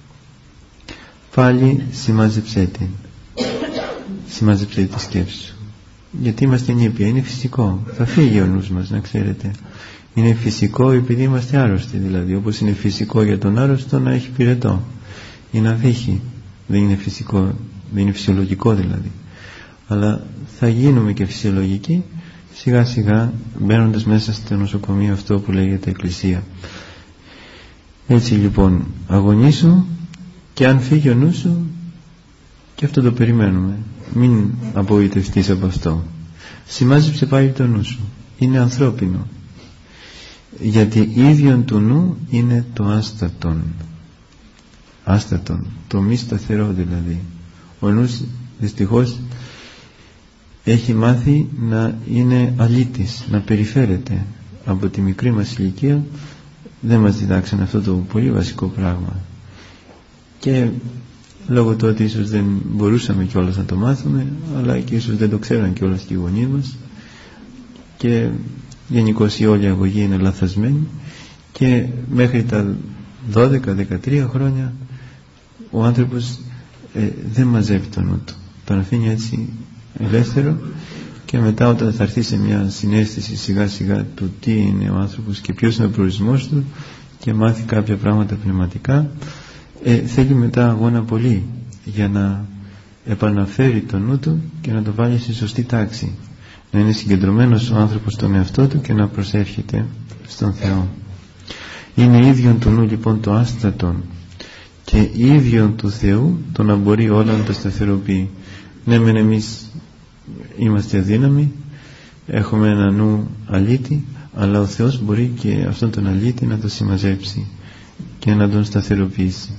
πάλι σημάζεψέ την, σημάζεψέ τη σκέψη σου, γιατί είμαστε νήπια, είναι φυσικό, θα φύγει ο νους μας, να ξέρετε. Είναι φυσικό επειδή είμαστε άρρωστοι, δηλαδή όπως είναι φυσικό για τον άρρωστο να έχει πυρετό ή να βύχει. Δεν είναι φυσικό, δεν είναι φυσιολογικό δηλαδή, αλλά θα γίνουμε και φυσιολογικοί σιγά σιγά μπαίνοντας μέσα στο νοσοκομείο αυτό που λέγεται εκκλησία. Έτσι λοιπόν αγωνίσου, και αν φύγει ο νους σου, και αυτό το περιμένουμε, μην απογοητευτείς από αυτό. Σημάζεψε πάλι το νου σου, είναι ανθρώπινο, γιατί ίδιον του νου είναι το άστατον. Άστατον, το μη σταθερό δηλαδή. Ο νους δυστυχώς έχει μάθει να είναι αλήτης, να περιφέρεται. Από τη μικρή μας ηλικία δεν μας διδάξαν αυτό το πολύ βασικό πράγμα, και λόγω του ότι ίσως δεν μπορούσαμε κιόλας να το μάθουμε, αλλά και ίσως δεν το ξέραν κιόλας και οι γονείς μας, και γενικώς η όλη αγωγή είναι λαθασμένη, και μέχρι τα δώδεκα δεκατρία χρόνια ο άνθρωπος ε, δεν μαζεύει τον νου του, τον αφήνει έτσι ελεύθερο, και μετά όταν θα έρθει σε μια συναίσθηση σιγά σιγά του τι είναι ο άνθρωπος και ποιος είναι ο προορισμός του, και μάθει κάποια πράγματα πνευματικά, ε, θέλει μετά αγώνα πολύ για να επαναφέρει τον νου του και να το βάλει στη σωστή τάξη, να είναι συγκεντρωμένος ο άνθρωπος στον εαυτό του και να προσεύχεται στον Θεό. Είναι ίδιον του νου λοιπόν το άστατον, και ίδιον του Θεού το να μπορεί όλα να τα σταθεροποιεί. Ναι μεν εμείς είμαστε αδύναμοι, έχουμε ένα νου αλήτη, αλλά ο Θεός μπορεί και αυτόν τον αλήτη να το συμμαζέψει και να τον σταθεροποιήσει.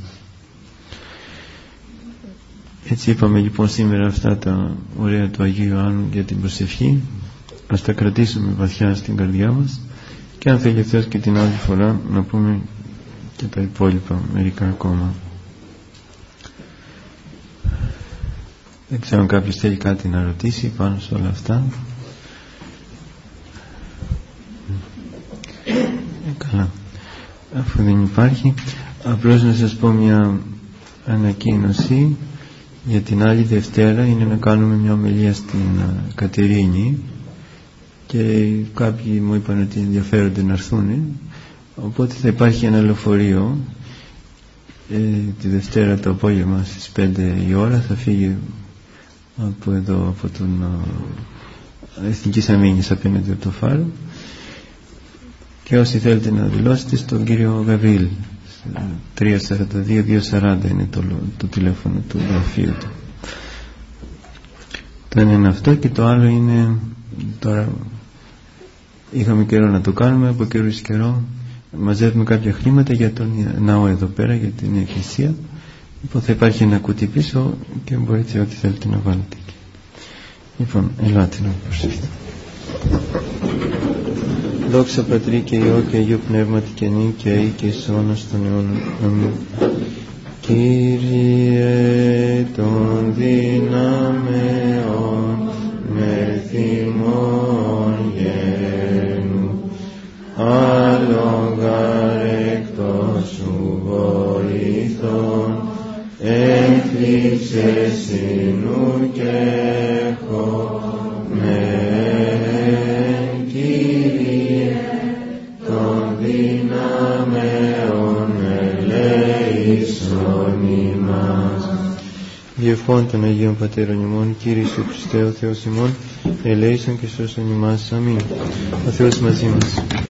Έτσι είπαμε λοιπόν σήμερα αυτά τα ωραία του Αγίου Ιωάννου για την προσευχή. Ας τα κρατήσουμε βαθιά στην καρδιά μας, και αν θέλει Θεός και την άλλη φορά να πούμε και τα υπόλοιπα μερικά ακόμα. Δεν ξέρω αν κάποιος θέλει κάτι να ρωτήσει πάνω σε όλα αυτά. Ε, καλά. Αφού δεν υπάρχει, απλώς να σας πω μια ανακοίνωση. Για την άλλη Δευτέρα είναι να κάνουμε μια ομιλία στην Κατερίνη, και κάποιοι μου είπαν ότι ενδιαφέρονται να έρθουν, οπότε θα υπάρχει ένα λεωφορείο ε, τη Δευτέρα το απόγευμα στις πέντε η ώρα, θα φύγει από εδώ, από τον uh, Εθνικής Αμήνης απέναντι από το Φάρο, και όσοι θέλετε να δηλώσετε στον κύριο Γαβρίλ, τρία τέσσερα δύο δύο σαράντα είναι το, το τηλέφωνο του γραφείου του. Το ένα είναι αυτό, και το άλλο είναι, τώρα είχαμε καιρό να το κάνουμε, από καιρό εις καιρό μαζεύουμε κάποια χρήματα για τον ναό εδώ πέρα, για την εκκλησία. Λοιπόν, θα υπάρχει ένα κουτί πίσω και μπορείτε ό,τι θέλετε να βάλετε εκεί. Λοιπόν, ελάτε να προσέχετε. Δόξα Πατρί και Υιό και Αγίου Πνεύματι και νυν και αεί και εις αιώνας των αιώνων. Αμήν. Κύριε των δυνάμεων με θυμών γένου, άλογα εκτός σου βοηθών, έκφληξε συνού και χωμέν, Κύριε των δυνάμεων ελέησον ημάς. Διευχών των Αγίων Πατέρων ημών, Κύριε Ιησού Χριστέ ο Θεός ημών, ελέησον και σώσον ημάς. Αμήν. Ο Θεός μαζί μας.